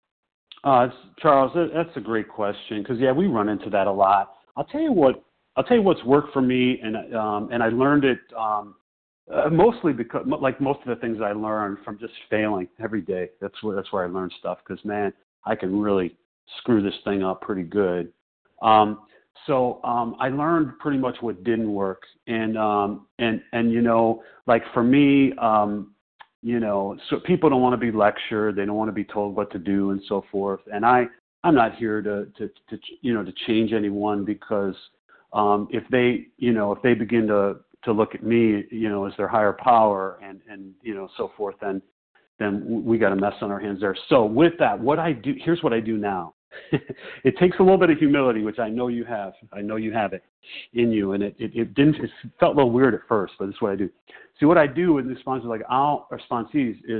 Uh, Charles, that's a great question because yeah, we run into that a lot. I'll tell you what. I'll tell you what's worked for me, and um, and I learned it um, uh, mostly because, like most of the things I learned from just failing every day. That's where that's where I learned stuff because man, I can really screw this thing up pretty good. Um, So um, I learned pretty much what didn't work, and um, and and you know, like for me, um, you know, so people don't want to be lectured, they don't want to be told what to do, and so forth. And I, I'm not here to to, to you know to change anyone because um, if they you know if they begin to to look at me you know as their higher power and and you know so forth, then then we got a mess on our hands there. So with that, what I do here's what I do now. It takes a little bit of humility, which I know you have. I know you have it in you, and it, it, it didn't. It felt a little weird at first, but this is what I do. See, what I do with the sponsors, like I'll or sponsees, is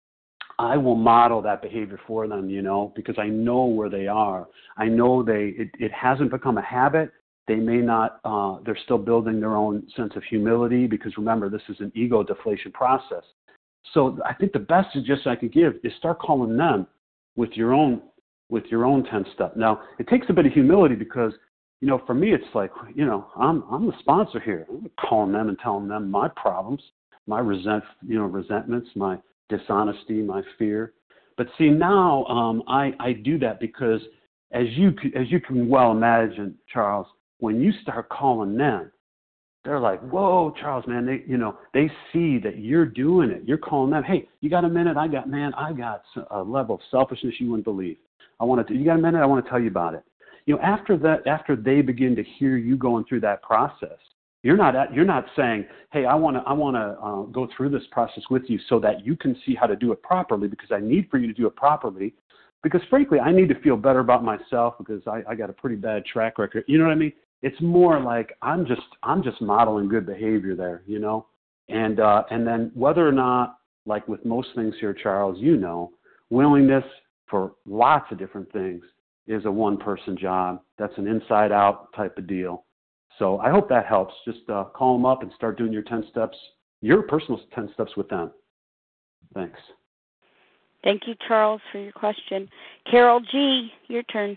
I will model that behavior for them. You know, because I know where they are. I know they. It, it hasn't become a habit. They may not. Uh, they're still building their own sense of humility because remember, this is an ego deflation process. So I think the best suggestion I could give is start calling them with your own with your own ten step. Now, it takes a bit of humility because, you know, for me, it's like, you know, I'm I'm the sponsor here. I'm calling them and telling them my problems, my resent, you know, resentments, my dishonesty, my fear. But see, now um, I I do that because, as you as you can well imagine, Charles, when you start calling them, they're like, whoa, Charles, man, they, you know, they see that you're doing it. You're calling them, hey, you got a minute? I got, man, I got a level of selfishness you wouldn't believe. I want to, you got a minute? I want to tell you about it. You know, after that, after they begin to hear you going through that process, you're not, at, you're not saying, hey, I want to, I want to uh, go through this process with you so that you can see how to do it properly, because I need for you to do it properly. Because frankly, I need to feel better about myself because I, I got a pretty bad track record. You know what I mean? It's more like I'm just I'm just modeling good behavior there, you know, and uh, and then whether or not, like with most things here, Charles, you know, willingness for lots of different things is a one-person job. That's an inside-out type of deal. So I hope that helps. Just uh, call them up and start doing your ten steps, your personal ten steps with them. Thanks. Thank you, Charles, for your question. Carol G., your turn.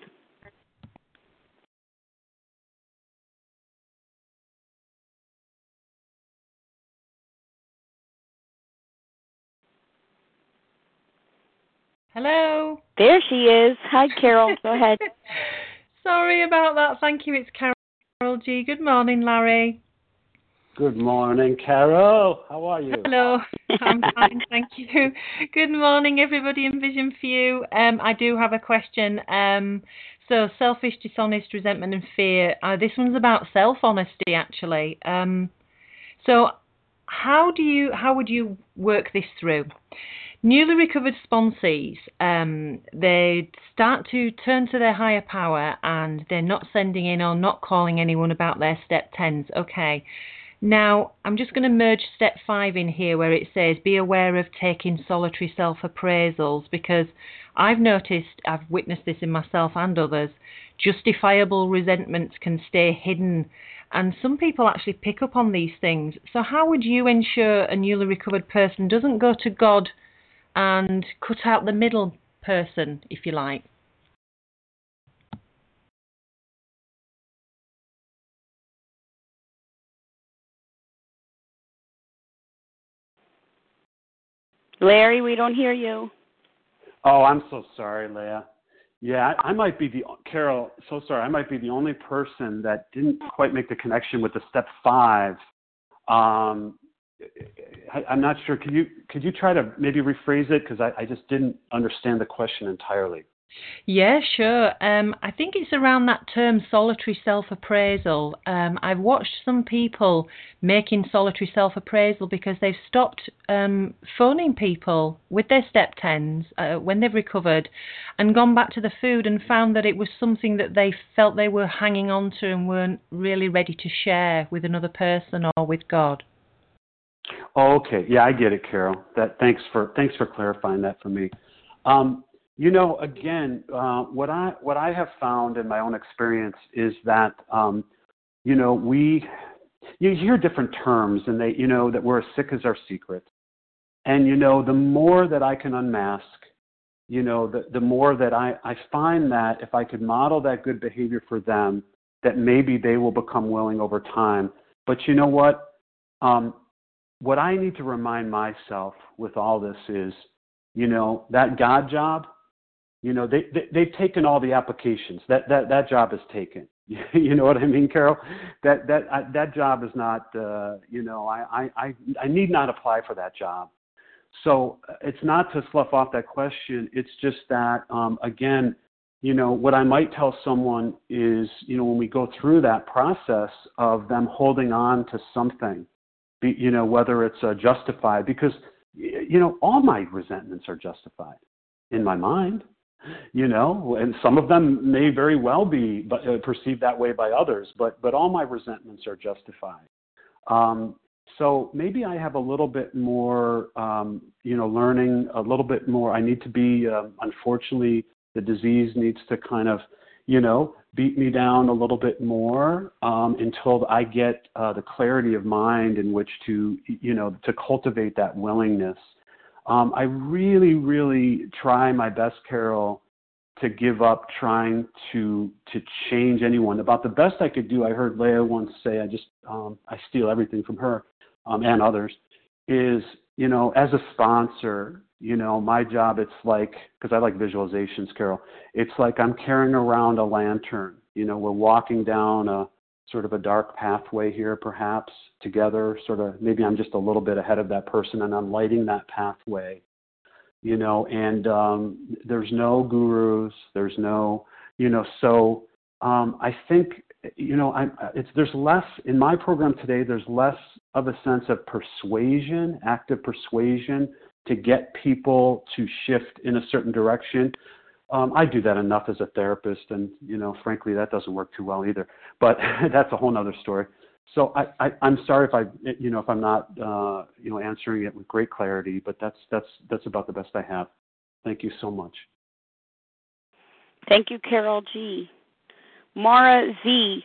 Hello. There she is. Hi, Carol. Go ahead. Sorry about that. Thank you. It's Carol G. Good morning, Larry. Good morning, Carol. How are you? Hello. I'm fine, thank you. Good morning, everybody in Vision for You. Um, I do have a question. Um, so, selfish, dishonest, resentment, and fear. Uh, this one's about self-honesty, actually. Um, so, how do you? How would you work this through? Newly recovered sponsees, um, they start to turn to their higher power, and they're not sending in or not calling anyone about their step tens. Okay. Now, I'm just going to merge step five in here where it says, be aware of taking solitary self-appraisals, because I've noticed, I've witnessed this in myself and others, justifiable resentments can stay hidden, and some people actually pick up on these things. So how would you ensure a newly recovered person doesn't go to God and cut out the middle person, if you like? Larry, we don't hear you. Oh, I'm so sorry, Leah. Yeah, I, I might be the, Carol, so sorry, I might be the only person that didn't quite make the connection with the step five. Um, I, I'm not sure. Could you could you try to maybe rephrase it? Because I, I just didn't understand the question entirely. Yeah, sure. Um, I think it's around that term solitary self-appraisal. Um, I've watched some people making solitary self-appraisal because they've stopped um, phoning people with their step tens uh, when they've recovered and gone back to the food and found that it was something that they felt they were hanging on to and weren't really ready to share with another person or with God. Oh, okay. Yeah, I get it, Carol. That thanks for thanks for clarifying that for me. Um, You know, again, uh, what I what I have found in my own experience is that, um, you know, we you hear different terms, and they, you know, that we're as sick as our secret, and you know, the more that I can unmask, you know, the the more that I I find that if I could model that good behavior for them, that maybe they will become willing over time. But you know what? Um, what I need to remind myself with all this is, you know, that God job. You know, they, they, they've taken all the applications. That, that, that job is taken. You know what I mean, Carol? That, that, I, that job is not, uh, you know, I, I, I need not apply for that job. So it's not to slough off that question. It's just that, um, again, you know, what I might tell someone is, you know, when we go through that process of them holding on to something, be, you know, whether it's uh, justified, because, you know, all my resentments are justified in my mind. You know, and some of them may very well be uh, perceived that way by others, but but all my resentments are justified. Um, so maybe I have a little bit more, um, you know, learning a little bit more. I need to be, uh, unfortunately, the disease needs to kind of, you know, beat me down a little bit more um, until I get uh, the clarity of mind in which to, you know, to cultivate that willingness. Um, I really, really try my best, Carol, to give up trying to to change anyone. About the best I could do, I heard Leah once say, I just um, I steal everything from her um, and others, is, you know, as a sponsor, you know, my job, it's like, because I like visualizations, Carol, it's like I'm carrying around a lantern. You know, we're walking down a sort of a dark pathway here, perhaps, together, sort of, maybe I'm just a little bit ahead of that person, and I'm lighting that pathway, you know, and um, there's no gurus, there's no, you know, so um, I think, you know, I, it's, there's less, in my program today, there's less of a sense of persuasion, active persuasion, to get people to shift in a certain direction. Um, I do that enough as a therapist, and, you know, frankly, that doesn't work too well either. But that's a whole other story. So I, I, I'm sorry if I, you know, if I'm not, uh, you know, answering it with great clarity, but that's that's that's about the best I have. Thank you so much. Thank you, Carol G. Mara Z.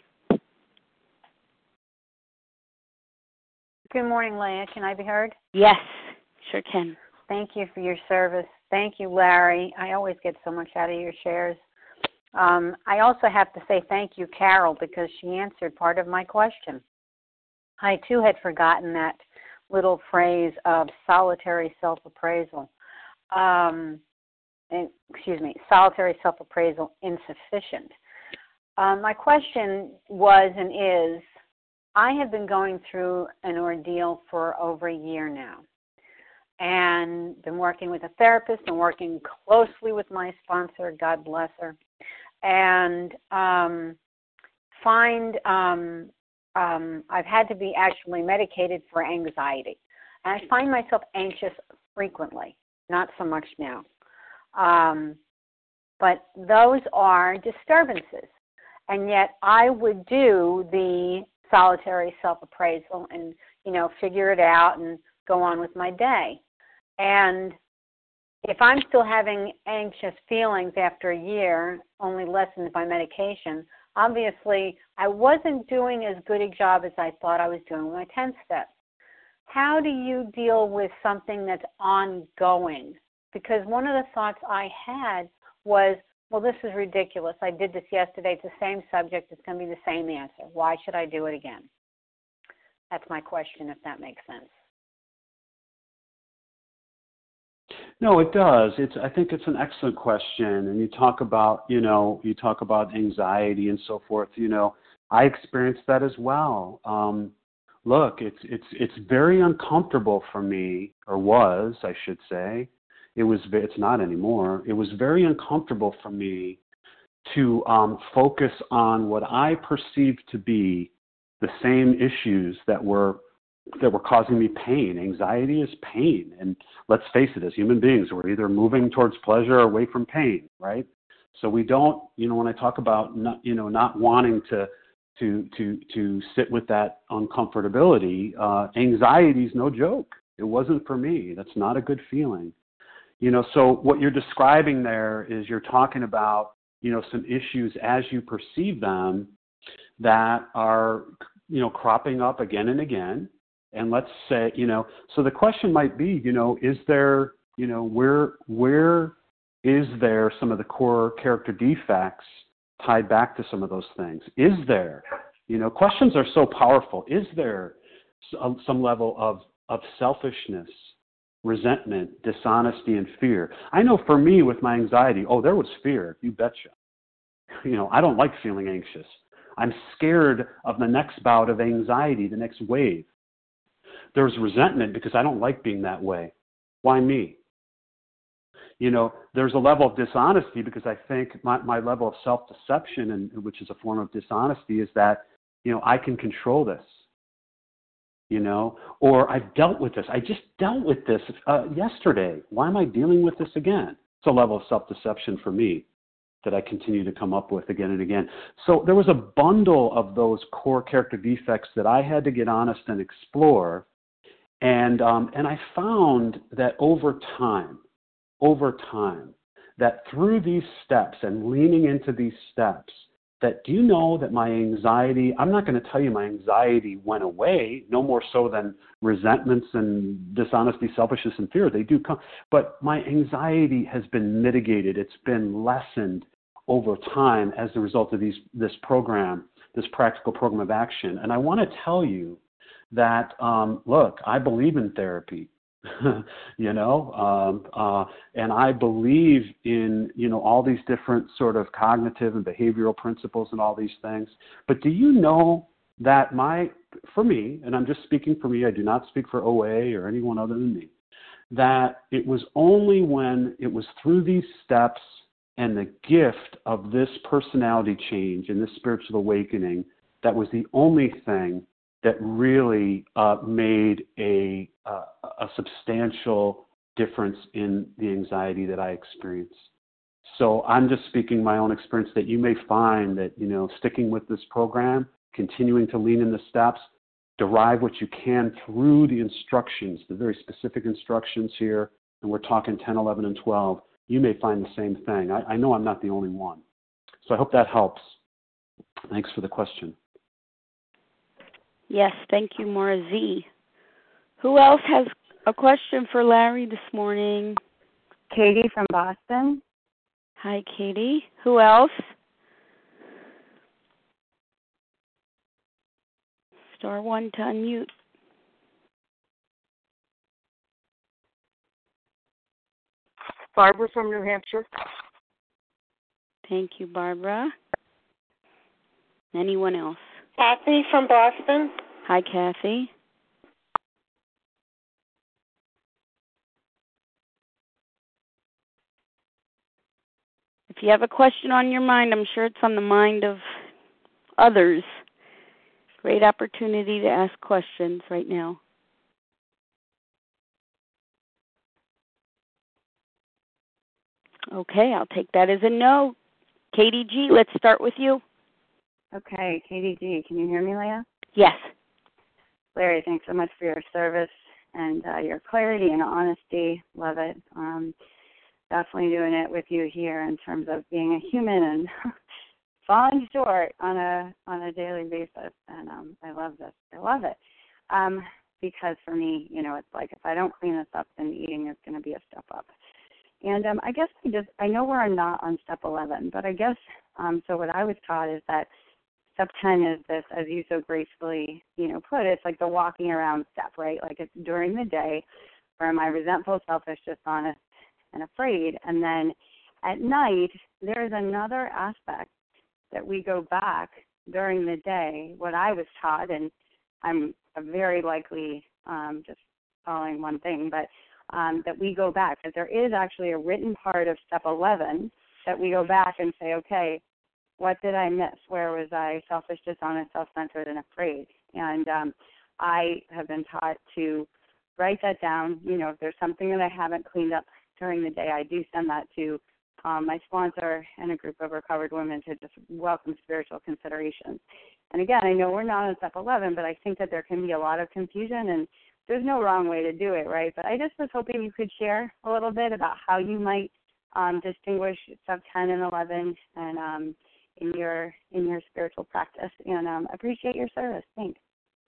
Good morning, Leah. Can I be heard? Yes, sure can. Thank you for your service. Thank you, Larry. I always get so much out of your shares. Um, I also have to say thank you, Carol, because she answered part of my question. I, too, had forgotten that little phrase of solitary self-appraisal. Um, and, excuse me, solitary self-appraisal insufficient. Um, my question was and is, I have been going through an ordeal for over a year now, and been working with a therapist and working closely with my sponsor, God bless her, and um, find um, um, I've had to be actually medicated for anxiety. And I find myself anxious frequently, not so much now. Um, but those are disturbances. And yet I would do the solitary self-appraisal and, you know, figure it out and go on with my day. And if I'm still having anxious feelings after a year, only lessened by medication, obviously I wasn't doing as good a job as I thought I was doing with my ten steps. How do you deal with something that's ongoing? Because one of the thoughts I had was, well, this is ridiculous. I did this yesterday. It's the same subject. It's going to be the same answer. Why should I do it again? That's my question, if that makes sense. No, it does. It's. I think it's an excellent question. And you talk about, you know, you talk about anxiety and so forth. You know, I experienced that as well. Um, look, it's it's it's very uncomfortable for me, or was, I should say. It was. It's not anymore. It was very uncomfortable for me to um, focus on what I perceived to be the same issues that were that were causing me pain. Anxiety is pain. And let's face it, as human beings, we're either moving towards pleasure or away from pain, right? So we don't, you know, when I talk about not, you know, not wanting to to to to sit with that uncomfortability, uh, anxiety is no joke. It wasn't for me. That's not a good feeling. You know, so what you're describing there is you're talking about, you know, some issues as you perceive them that are, you know, cropping up again and again. And let's say, you know, so the question might be, you know, is there, you know, where where is there some of the core character defects tied back to some of those things? Is there, you know, questions are so powerful. Is there some, some level of, of selfishness, resentment, dishonesty, and fear? I know for me with my anxiety, oh, there was fear, you betcha. You know, I don't like feeling anxious. I'm scared of the next bout of anxiety, the next wave. There's resentment because I don't like being that way. Why me? You know, there's a level of dishonesty because I think my, my level of self-deception, and which is a form of dishonesty, is that, you know, I can control this. You know, or I've dealt with this. I just dealt with this uh, yesterday. Why am I dealing with this again? It's a level of self-deception for me that I continue to come up with again and again. So there was a bundle of those core character defects that I had to get honest and explore. And um, and I found that over time, over time, that through these steps and leaning into these steps, that, do you know that my anxiety, I'm not going to tell you my anxiety went away, no more so than resentments and dishonesty, selfishness, and fear. They do come. But my anxiety has been mitigated. It's been lessened over time as a result of these this program, this practical program of action. And I want to tell you that, um, look, I believe in therapy. you know, um, uh, and I believe in, you know, all these different sort of cognitive and behavioral principles and all these things. But do you know that my, for me, and I'm just speaking for me, I do not speak for O A or anyone other than me, that it was only when it was through these steps and the gift of this personality change and this spiritual awakening that was the only thing that really uh, made a, uh, a substantial difference in the anxiety that I experience. So I'm just speaking my own experience that you may find that, you know, sticking with this program, continuing to lean in the steps, derive what you can through the instructions, the very specific instructions here, and we're talking ten, eleven, and twelve, you may find the same thing. I, I know I'm not the only one. So I hope that helps. Thanks for the question. Yes, thank you, Maura Z. Who else has a question for Larry this morning? Katie from Boston. Hi, Katie. Who else? Star one to unmute. Barbara from New Hampshire. Thank you, Barbara. Anyone else? Kathy from Boston. Hi, Kathy. If you have a question on your mind, I'm sure it's on the mind of others. Great opportunity to ask questions right now. Okay, I'll take that as a no. Katie G., let's start with you. Okay, Katie G., can you hear me, Leah? Yes. Larry, thanks so much for your service and uh, your clarity and honesty. Love it. Um, definitely doing it with you here in terms of being a human and falling short on a on a daily basis. And um, I love this. I love it. Um, because for me, you know, it's like if I don't clean this up, then eating is going to be a step up. And um, I guess I just, I know we're not on step eleven, but I guess, um, so what I was taught is that step ten is this, as you so gracefully, you know, put it, it's like the walking around step, right? Like it's during the day where am I resentful, selfish, dishonest, and afraid. And then at night, there's another aspect that we go back during the day, what I was taught, and I'm very likely um, just following one thing, but Um, that we go back, that there is actually a written part of step eleven that we go back and say, okay, what did I miss? Where was I selfish, dishonest, self-centered, and afraid? And um, I have been taught to write that down. You know, if there's something that I haven't cleaned up during the day, I do send that to um, my sponsor and a group of recovered women to just welcome spiritual considerations. And again, I know we're not on step eleven, but I think that there can be a lot of confusion, and there's no wrong way to do it, right? But I just was hoping you could share a little bit about how you might um, distinguish step ten and eleven and um, in your in your spiritual practice. And um, appreciate your service. Thanks.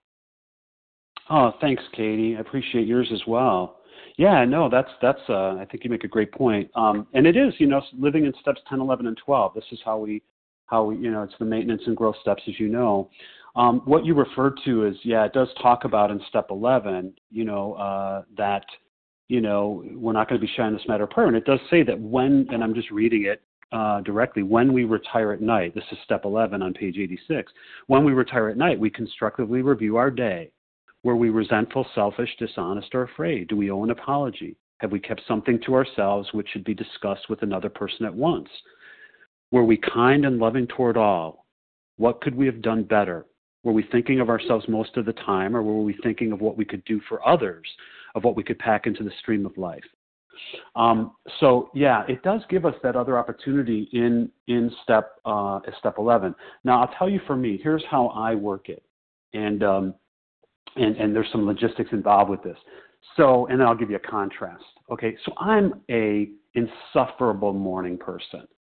Oh, thanks, Katie. I appreciate yours as well. Yeah, no, that's that's. Uh, I think you make a great point. Um, and it is, you know, living in steps ten, eleven, and twelve. This is how we, how we, you know, it's the maintenance and growth steps, as you know. Um, what you referred to is, yeah, it does talk about in step eleven, you know, uh, that, you know, we're not going to be shy in this matter of prayer. And it does say that when, and I'm just reading it uh, directly, when we retire at night, this is step eleven on page eighty-six, when we retire at night, we constructively review our day. Were we resentful, selfish, dishonest, or afraid? Do we owe an apology? Have we kept something to ourselves which should be discussed with another person at once? Were we kind and loving toward all? What could we have done better? Were we thinking of ourselves most of the time, or were we thinking of what we could do for others, of what we could pack into the stream of life? Um, so, yeah, it does give us that other opportunity in in step uh, step eleven. Now, I'll tell you for me, here's how I work it, and um, and and there's some logistics involved with this. So, and then I'll give you a contrast. Okay, so I'm a insufferable morning person.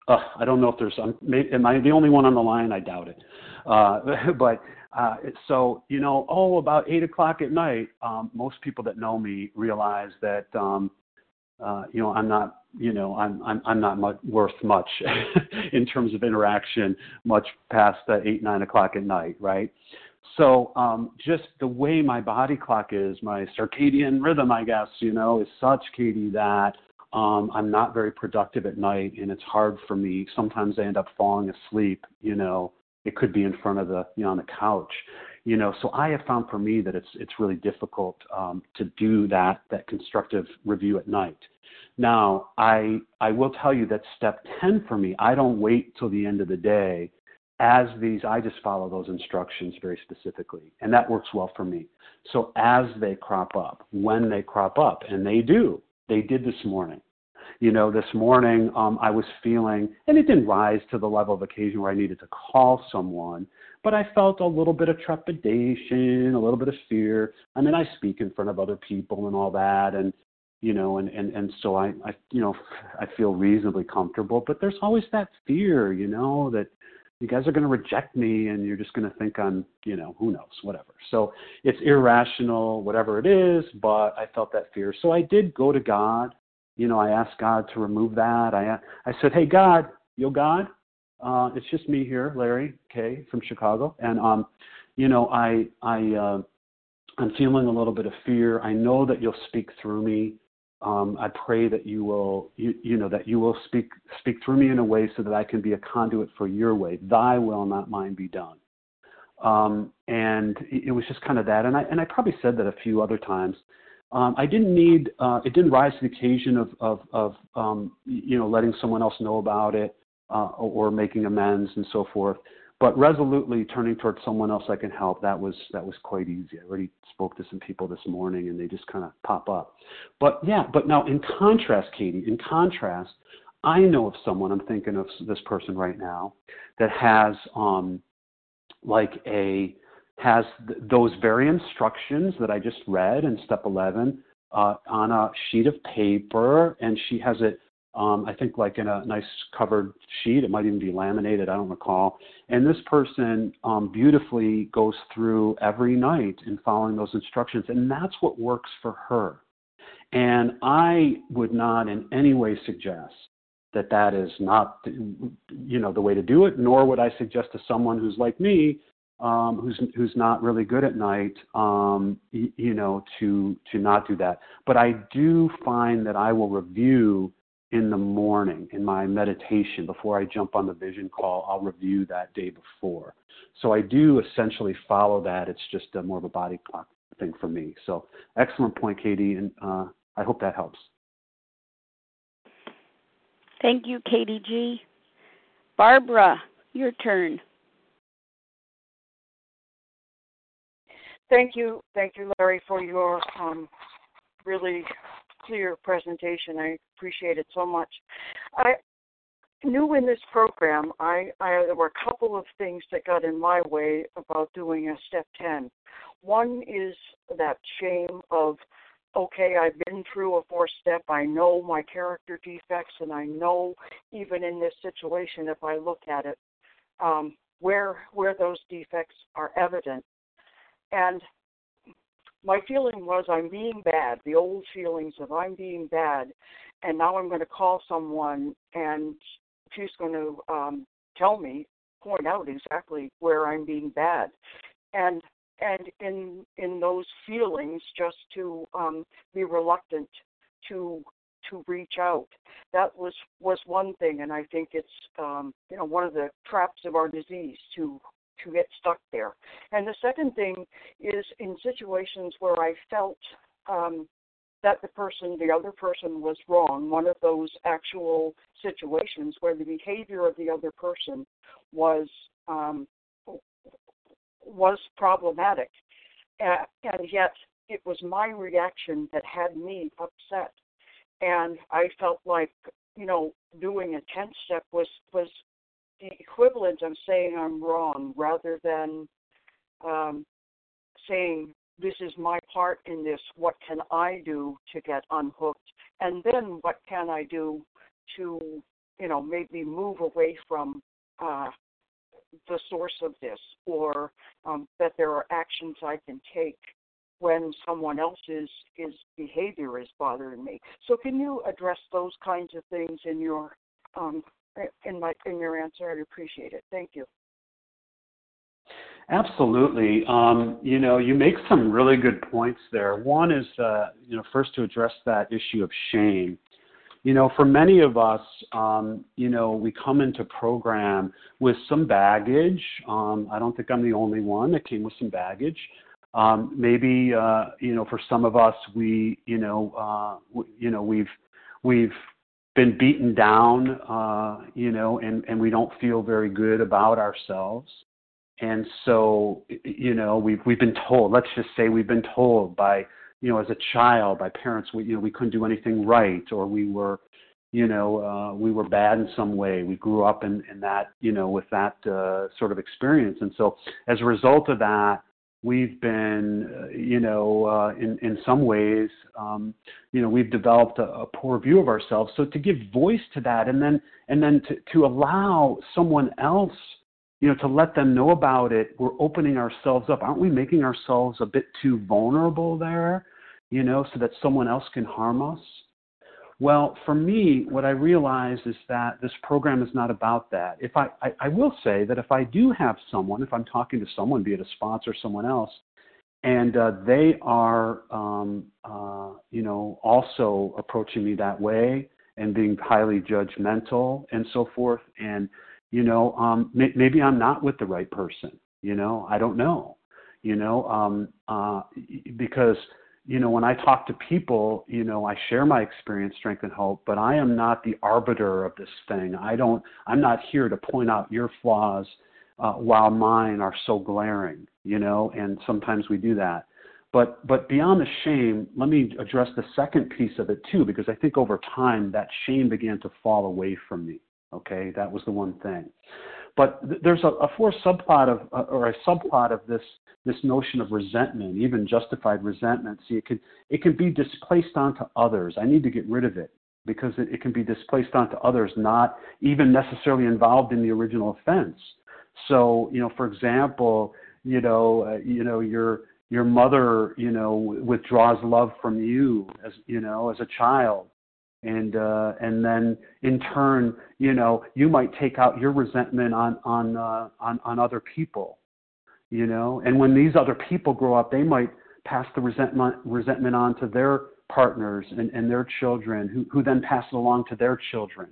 uh, I don't know if there's, um, maybe, am I the only one on the line? I doubt it. Uh, but uh, so, you know, oh, about eight o'clock at night, um, most people that know me realize that, um, uh, you know, I'm not, you know, I'm I'm I'm not much, worth much in terms of interaction much past uh, eight, nine o'clock at night, right? So um, just the way my body clock is, my circadian rhythm, I guess, you know, is such, Katie, that um, I'm not very productive at night, and it's hard for me. Sometimes I end up falling asleep, you know. It could be in front of the, you know, on the couch, you know. So I have found for me that it's it's really difficult um, to do that that constructive review at night. Now, I I will tell you that step ten for me, I don't wait till the end of the day. As these, I just follow those instructions very specifically, and that works well for me. So as they crop up, when they crop up, and they do, they did this morning. You know, this morning um, I was feeling, and it didn't rise to the level of occasion where I needed to call someone, but I felt a little bit of trepidation, a little bit of fear. I mean, I speak in front of other people and all that, and you know, and, and, and so I, I, you know, I feel reasonably comfortable, but there's always that fear, you know, that you guys are going to reject me and you're just going to think I'm, you know, who knows, whatever. So it's irrational, whatever it is, but I felt that fear. So I did go to God. You know, I asked God to remove that. I I said, hey, God, yo, God, uh, it's just me here, Larry K. from Chicago. And, um, you know, I, I, uh, I'm feeling a little bit of fear. I know that you'll speak through me. Um, I pray that you will, you, you know, that you will speak speak through me in a way so that I can be a conduit for your way. Thy will, not mine, be done. Um, and it was just kind of that. And I and I probably said that a few other times. Um, I didn't need, uh, it didn't rise to the occasion of, of, of um, you know, letting someone else know about it uh, or, or making amends and so forth. But resolutely turning towards someone else I can help, that was that was quite easy. I already spoke to some people this morning, and they just kind of pop up. But, yeah, but now in contrast, Katie, in contrast, I know of someone, I'm thinking of this person right now, that has um, like a, has th- those very instructions that I just read in step eleven uh, on a sheet of paper, and she has it Um, I think like in a nice covered sheet. It might even be laminated, I don't recall. And this person um, beautifully goes through every night in following those instructions, and that's what works for her. And I would not in any way suggest that that is not, you know, the way to do it, nor would I suggest to someone who's like me, um, who's who's not really good at night, um, you, you know, to to not do that. But I do find that I will review in the morning in my meditation before I jump on the vision call. I'll review that day before. So I do essentially follow that. It's just a more of a body clock thing for me. So excellent point, Katie, and uh, I hope that helps. Thank you, Katie G. Barbara, your turn. Thank you, thank you, Larry, for your um, really clear presentation. I appreciate it so much. I new in this program. I, I there were a couple of things that got in my way about doing a step ten. One is that shame of, okay, I've been through a fourth step. I know my character defects, and I know even in this situation, if I look at it, um, where where those defects are evident. And my feeling was I'm being bad, the old feelings of I'm being bad, and now I'm going to call someone and she's going to um, tell me, point out exactly where I'm being bad. And and in in those feelings, just to um, be reluctant to to reach out. That was, was one thing, and I think it's um, you know one of the traps of our disease to to get stuck there. And the second thing is in situations where I felt um, that the person, the other person was wrong, one of those actual situations where the behavior of the other person was um, was problematic, uh, and yet it was my reaction that had me upset. And I felt like, you know, doing a tenth step was, was the equivalent of saying I'm wrong rather than um, saying this is my part in this. What can I do to get unhooked? And then what can I do to you know, made me move away from uh, the source of this, or um, that there are actions I can take when someone else's is behavior is bothering me. So can you address those kinds of things in your um, in my in your answer? I'd appreciate it. Thank you. Absolutely. Um, you know, you make some really good points there. One is, uh, you know, first to address that issue of shame. You know, for many of us, um, you know, we come into program with some baggage. Um, I don't think I'm the only one that came with some baggage. Um, maybe, uh, you know, for some of us, we, you know, uh, w- you know, we've we've been beaten down, uh, you know, and, and we don't feel very good about ourselves. And so, you know, we've we've been told. Let's just say we've been told by, you know, as a child, by parents, we, you know, we couldn't do anything right, or we were, you know, uh, we were bad in some way. We grew up in, in that, you know, with that uh, sort of experience. And so, as a result of that, we've been, uh, you know, uh, in in some ways, um, you know, we've developed a, a poor view of ourselves. So to give voice to that, and then and then to, to allow someone else, you know, to let them know about it, we're opening ourselves up. Aren't we making ourselves a bit too vulnerable there, you know, so that someone else can harm us? Well, for me, what I realize is that this program is not about that. If I, I, I will say that if I do have someone, if I'm talking to someone, be it a sponsor or someone else, and uh, they are, um, uh, you know, also approaching me that way and being highly judgmental and so forth, and You know, um, may, maybe I'm not with the right person. You know, I don't know. You know, um, uh, because you know, when I talk to people, you know, I share my experience, strength, and hope. But I am not the arbiter of this thing. I don't. I'm not here to point out your flaws uh, while mine are so glaring. You know, and sometimes we do that. But but beyond the shame, let me address the second piece of it too, because I think over time that shame began to fall away from me. Okay, that was the one thing. But th- there's a, a fourth subplot of, uh, or a subplot of this this notion of resentment, even justified resentment. See, it can it can be displaced onto others. I need to get rid of it because it, it can be displaced onto others, not even necessarily involved in the original offense. So, you know, for example, you know, uh, you know, your your mother, you know, withdraws love from you as you know as a child. And uh, and then in turn, you know, you might take out your resentment on on, uh, on on other people, you know. And when these other people grow up, they might pass the resentment resentment on to their partners and, and their children, who who then pass it along to their children.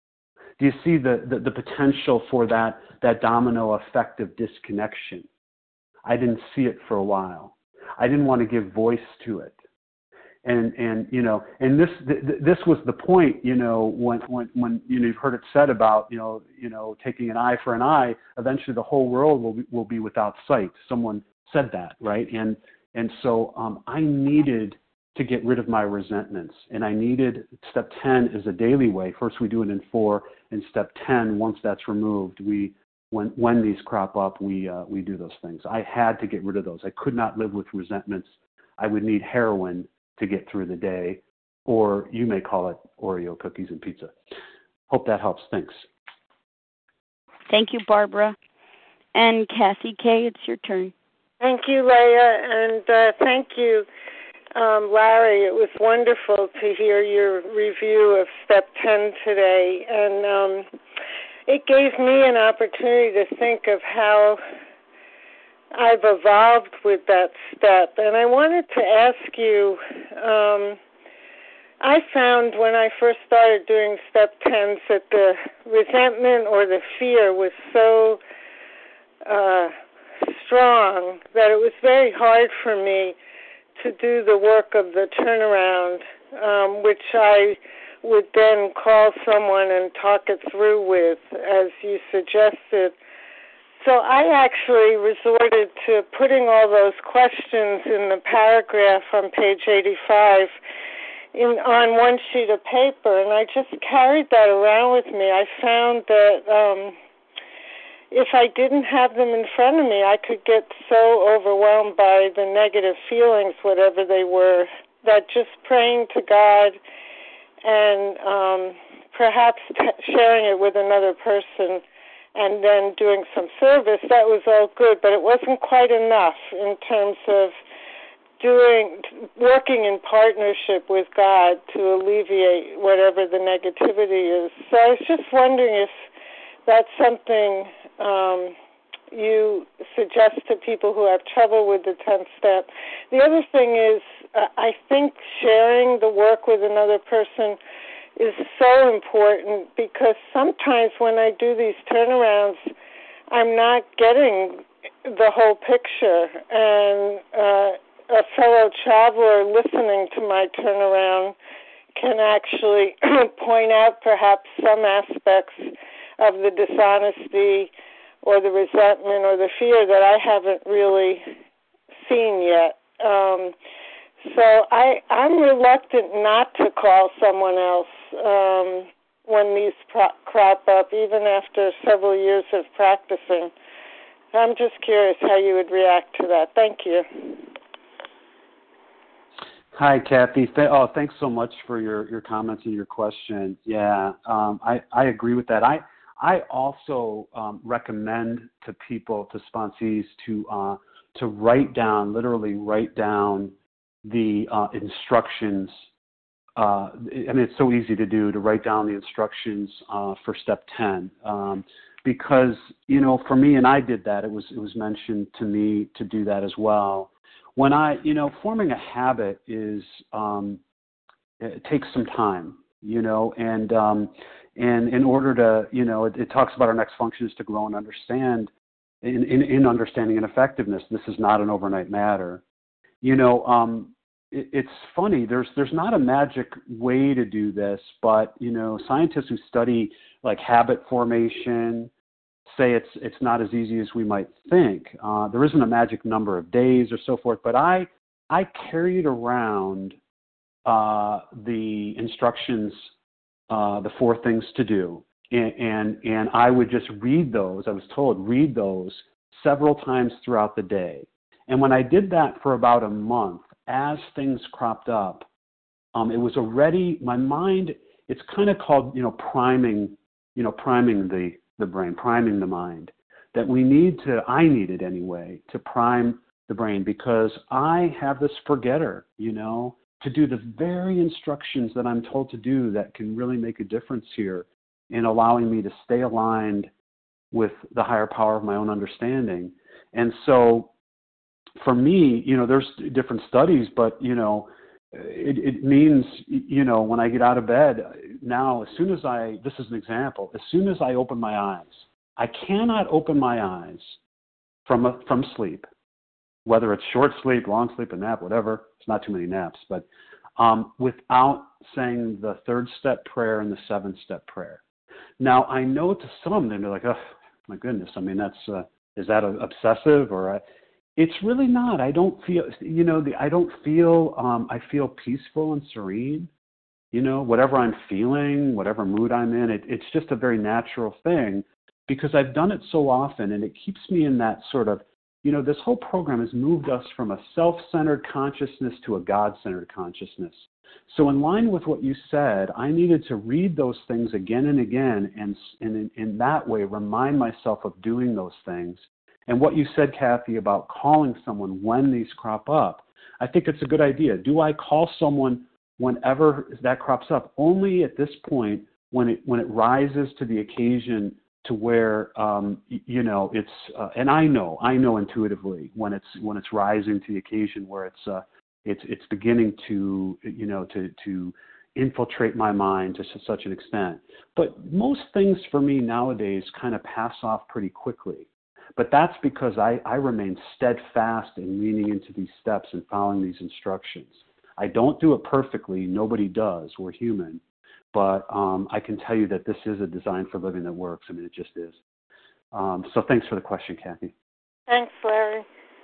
Do you see the, the, the potential for that that domino effect of disconnection? I didn't see it for a while. I didn't want to give voice to it. And, and you know, and this th- this was the point, you know, when, when, when you know, you've heard it said about, you know, you know, taking an eye for an eye, eventually the whole world will be, will be without sight. Someone said that, right? And and so um, I needed to get rid of my resentments. And I needed, step ten is a daily way. First we do it in four, and step ten, once that's removed, we when when these crop up, we uh, we do those things. I had to get rid of those. I could not live with resentments. I would need heroin to get through the day, or you may call it Oreo cookies and pizza. Hope that helps. Thanks. Thank you, Barbara. And Kathy K., it's your turn. Thank you, Leah, and uh, thank you, um, Larry. It was wonderful to hear your review of Step ten today, and um, it gave me an opportunity to think of how I've evolved with that step. And I wanted to ask you, um, I found when I first started doing step tens that the resentment or the fear was so uh, strong that it was very hard for me to do the work of the turnaround, um, which I would then call someone and talk it through with, as you suggested. So I actually resorted to putting all those questions in the paragraph on page eighty-five in, on one sheet of paper, and I just carried that around with me. I found that um, if I didn't have them in front of me, I could get so overwhelmed by the negative feelings, whatever they were, that just praying to God and um, perhaps t- sharing it with another person and then doing some service, that was all good, but it wasn't quite enough in terms of doing, working in partnership with God to alleviate whatever the negativity is. So I was just wondering if that's something um, you suggest to people who have trouble with the tenth step. The other thing is, uh, I think sharing the work with another person is so important, because sometimes when I do these turnarounds, I'm not getting the whole picture, and uh, a fellow traveler listening to my turnaround can actually point out perhaps some aspects of the dishonesty or the resentment or the fear that I haven't really seen yet. Um, so I, I'm reluctant not to call someone else um, when these pro- crop up, even after several years of practicing. I'm just curious how you would react to that. Thank you. Hi, Kathy. Th- oh, thanks so much for your, your comments and your question. Yeah, um, I, I agree with that. I I also um, recommend to people, to sponsees, to uh, to write down, literally write down the uh, instructions. Uh, I mean, it's so easy to do, to write down the instructions uh, for step ten. Um, because, you know, for me, and I did that, it was it was mentioned to me to do that as well. When I, you know, forming a habit is, um, it takes some time, you know, and um, and in order to, you know, it, it talks about our next function is to grow and understand, in, in, in understanding and effectiveness. This is not an overnight matter. You know, um, it, it's funny, there's there's not a magic way to do this, but, you know, scientists who study like habit formation say it's it's not as easy as we might think. Uh, there isn't a magic number of days or so forth, but I I carried around uh, the instructions, uh, the four things to do, and, and and I would just read those. I was told read those several times throughout the day, and when I did that for about a month, as things cropped up, um, it was already my mind. It's kind of called you know priming, you know priming the the brain, priming the mind, that we need to, I needed anyway, to prime the brain, because I have this forgetter, you know, to do the very instructions that I'm told to do that can really make a difference here in allowing me to stay aligned with the higher power of my own understanding. And so for me, you know, there's different studies, but, you know, It, it means, you know, when I get out of bed now, as soon as I, this is an example, as soon as I open my eyes, I cannot open my eyes from a, from sleep, whether it's short sleep, long sleep, a nap, whatever. It's not too many naps, but um, without saying the third step prayer and the seventh step prayer. Now, I know to some, they're like, oh, my goodness, I mean, that's, uh, is that a, obsessive or a, It's really not. I don't feel, you know, the, I don't feel, um, I feel peaceful and serene, you know, whatever I'm feeling, whatever mood I'm in, it, it's just a very natural thing because I've done it so often, and it keeps me in that sort of, you know, this whole program has moved us from a self-centered consciousness to a God-centered consciousness. So in line with what you said, I needed to read those things again and again, and, and in, in that way remind myself of doing those things. And what you said, Kathy, about calling someone when these crop up, I think it's a good idea. Do I call someone whenever that crops up? Only at this point when it when it rises to the occasion to where um, you know it's uh, and I know I know intuitively when it's when it's rising to the occasion where it's uh, it's it's beginning to you know to to infiltrate my mind to such an extent. But most things for me nowadays kind of pass off pretty quickly. But that's because I, I remain steadfast in leaning into these steps and following these instructions. I don't do it perfectly. Nobody does. We're human. But um, I can tell you that this is a design for living that works. I mean, it just is. Um, so thanks for the question, Kathy. Thanks, Larry.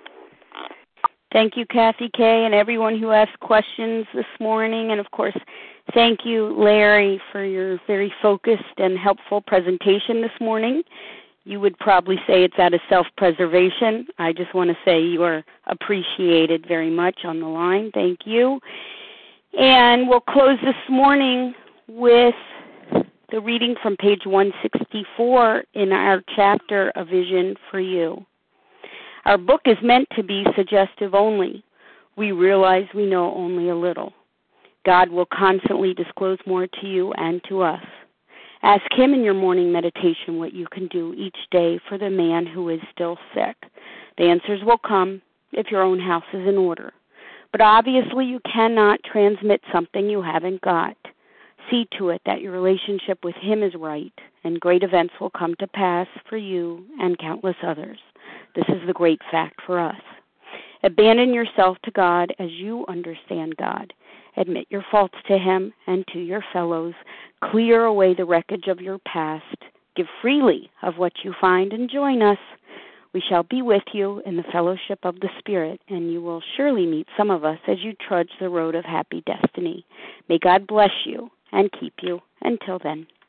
Thank you, Kathy K., and everyone who asked questions this morning. And, of course, thank you, Larry, for your very focused and helpful presentation this morning. You would probably say it's out of self-preservation. I just want to say you are appreciated very much on the line. Thank you. And we'll close this morning with the reading from page one sixty-four in our chapter, A Vision for You. Our book is meant to be suggestive only. We realize we know only a little. God will constantly disclose more to you and to us. Ask Him in your morning meditation what you can do each day for the man who is still sick. The answers will come if your own house is in order. But obviously you cannot transmit something you haven't got. See to it that your relationship with Him is right, and great events will come to pass for you and countless others. This is the great fact for us. Abandon yourself to God as you understand God. Admit your faults to Him and to your fellows. Clear away the wreckage of your past. Give freely of what you find and join us. We shall be with you in the fellowship of the Spirit, and you will surely meet some of us as you trudge the road of happy destiny. May God bless you and keep you. Until then.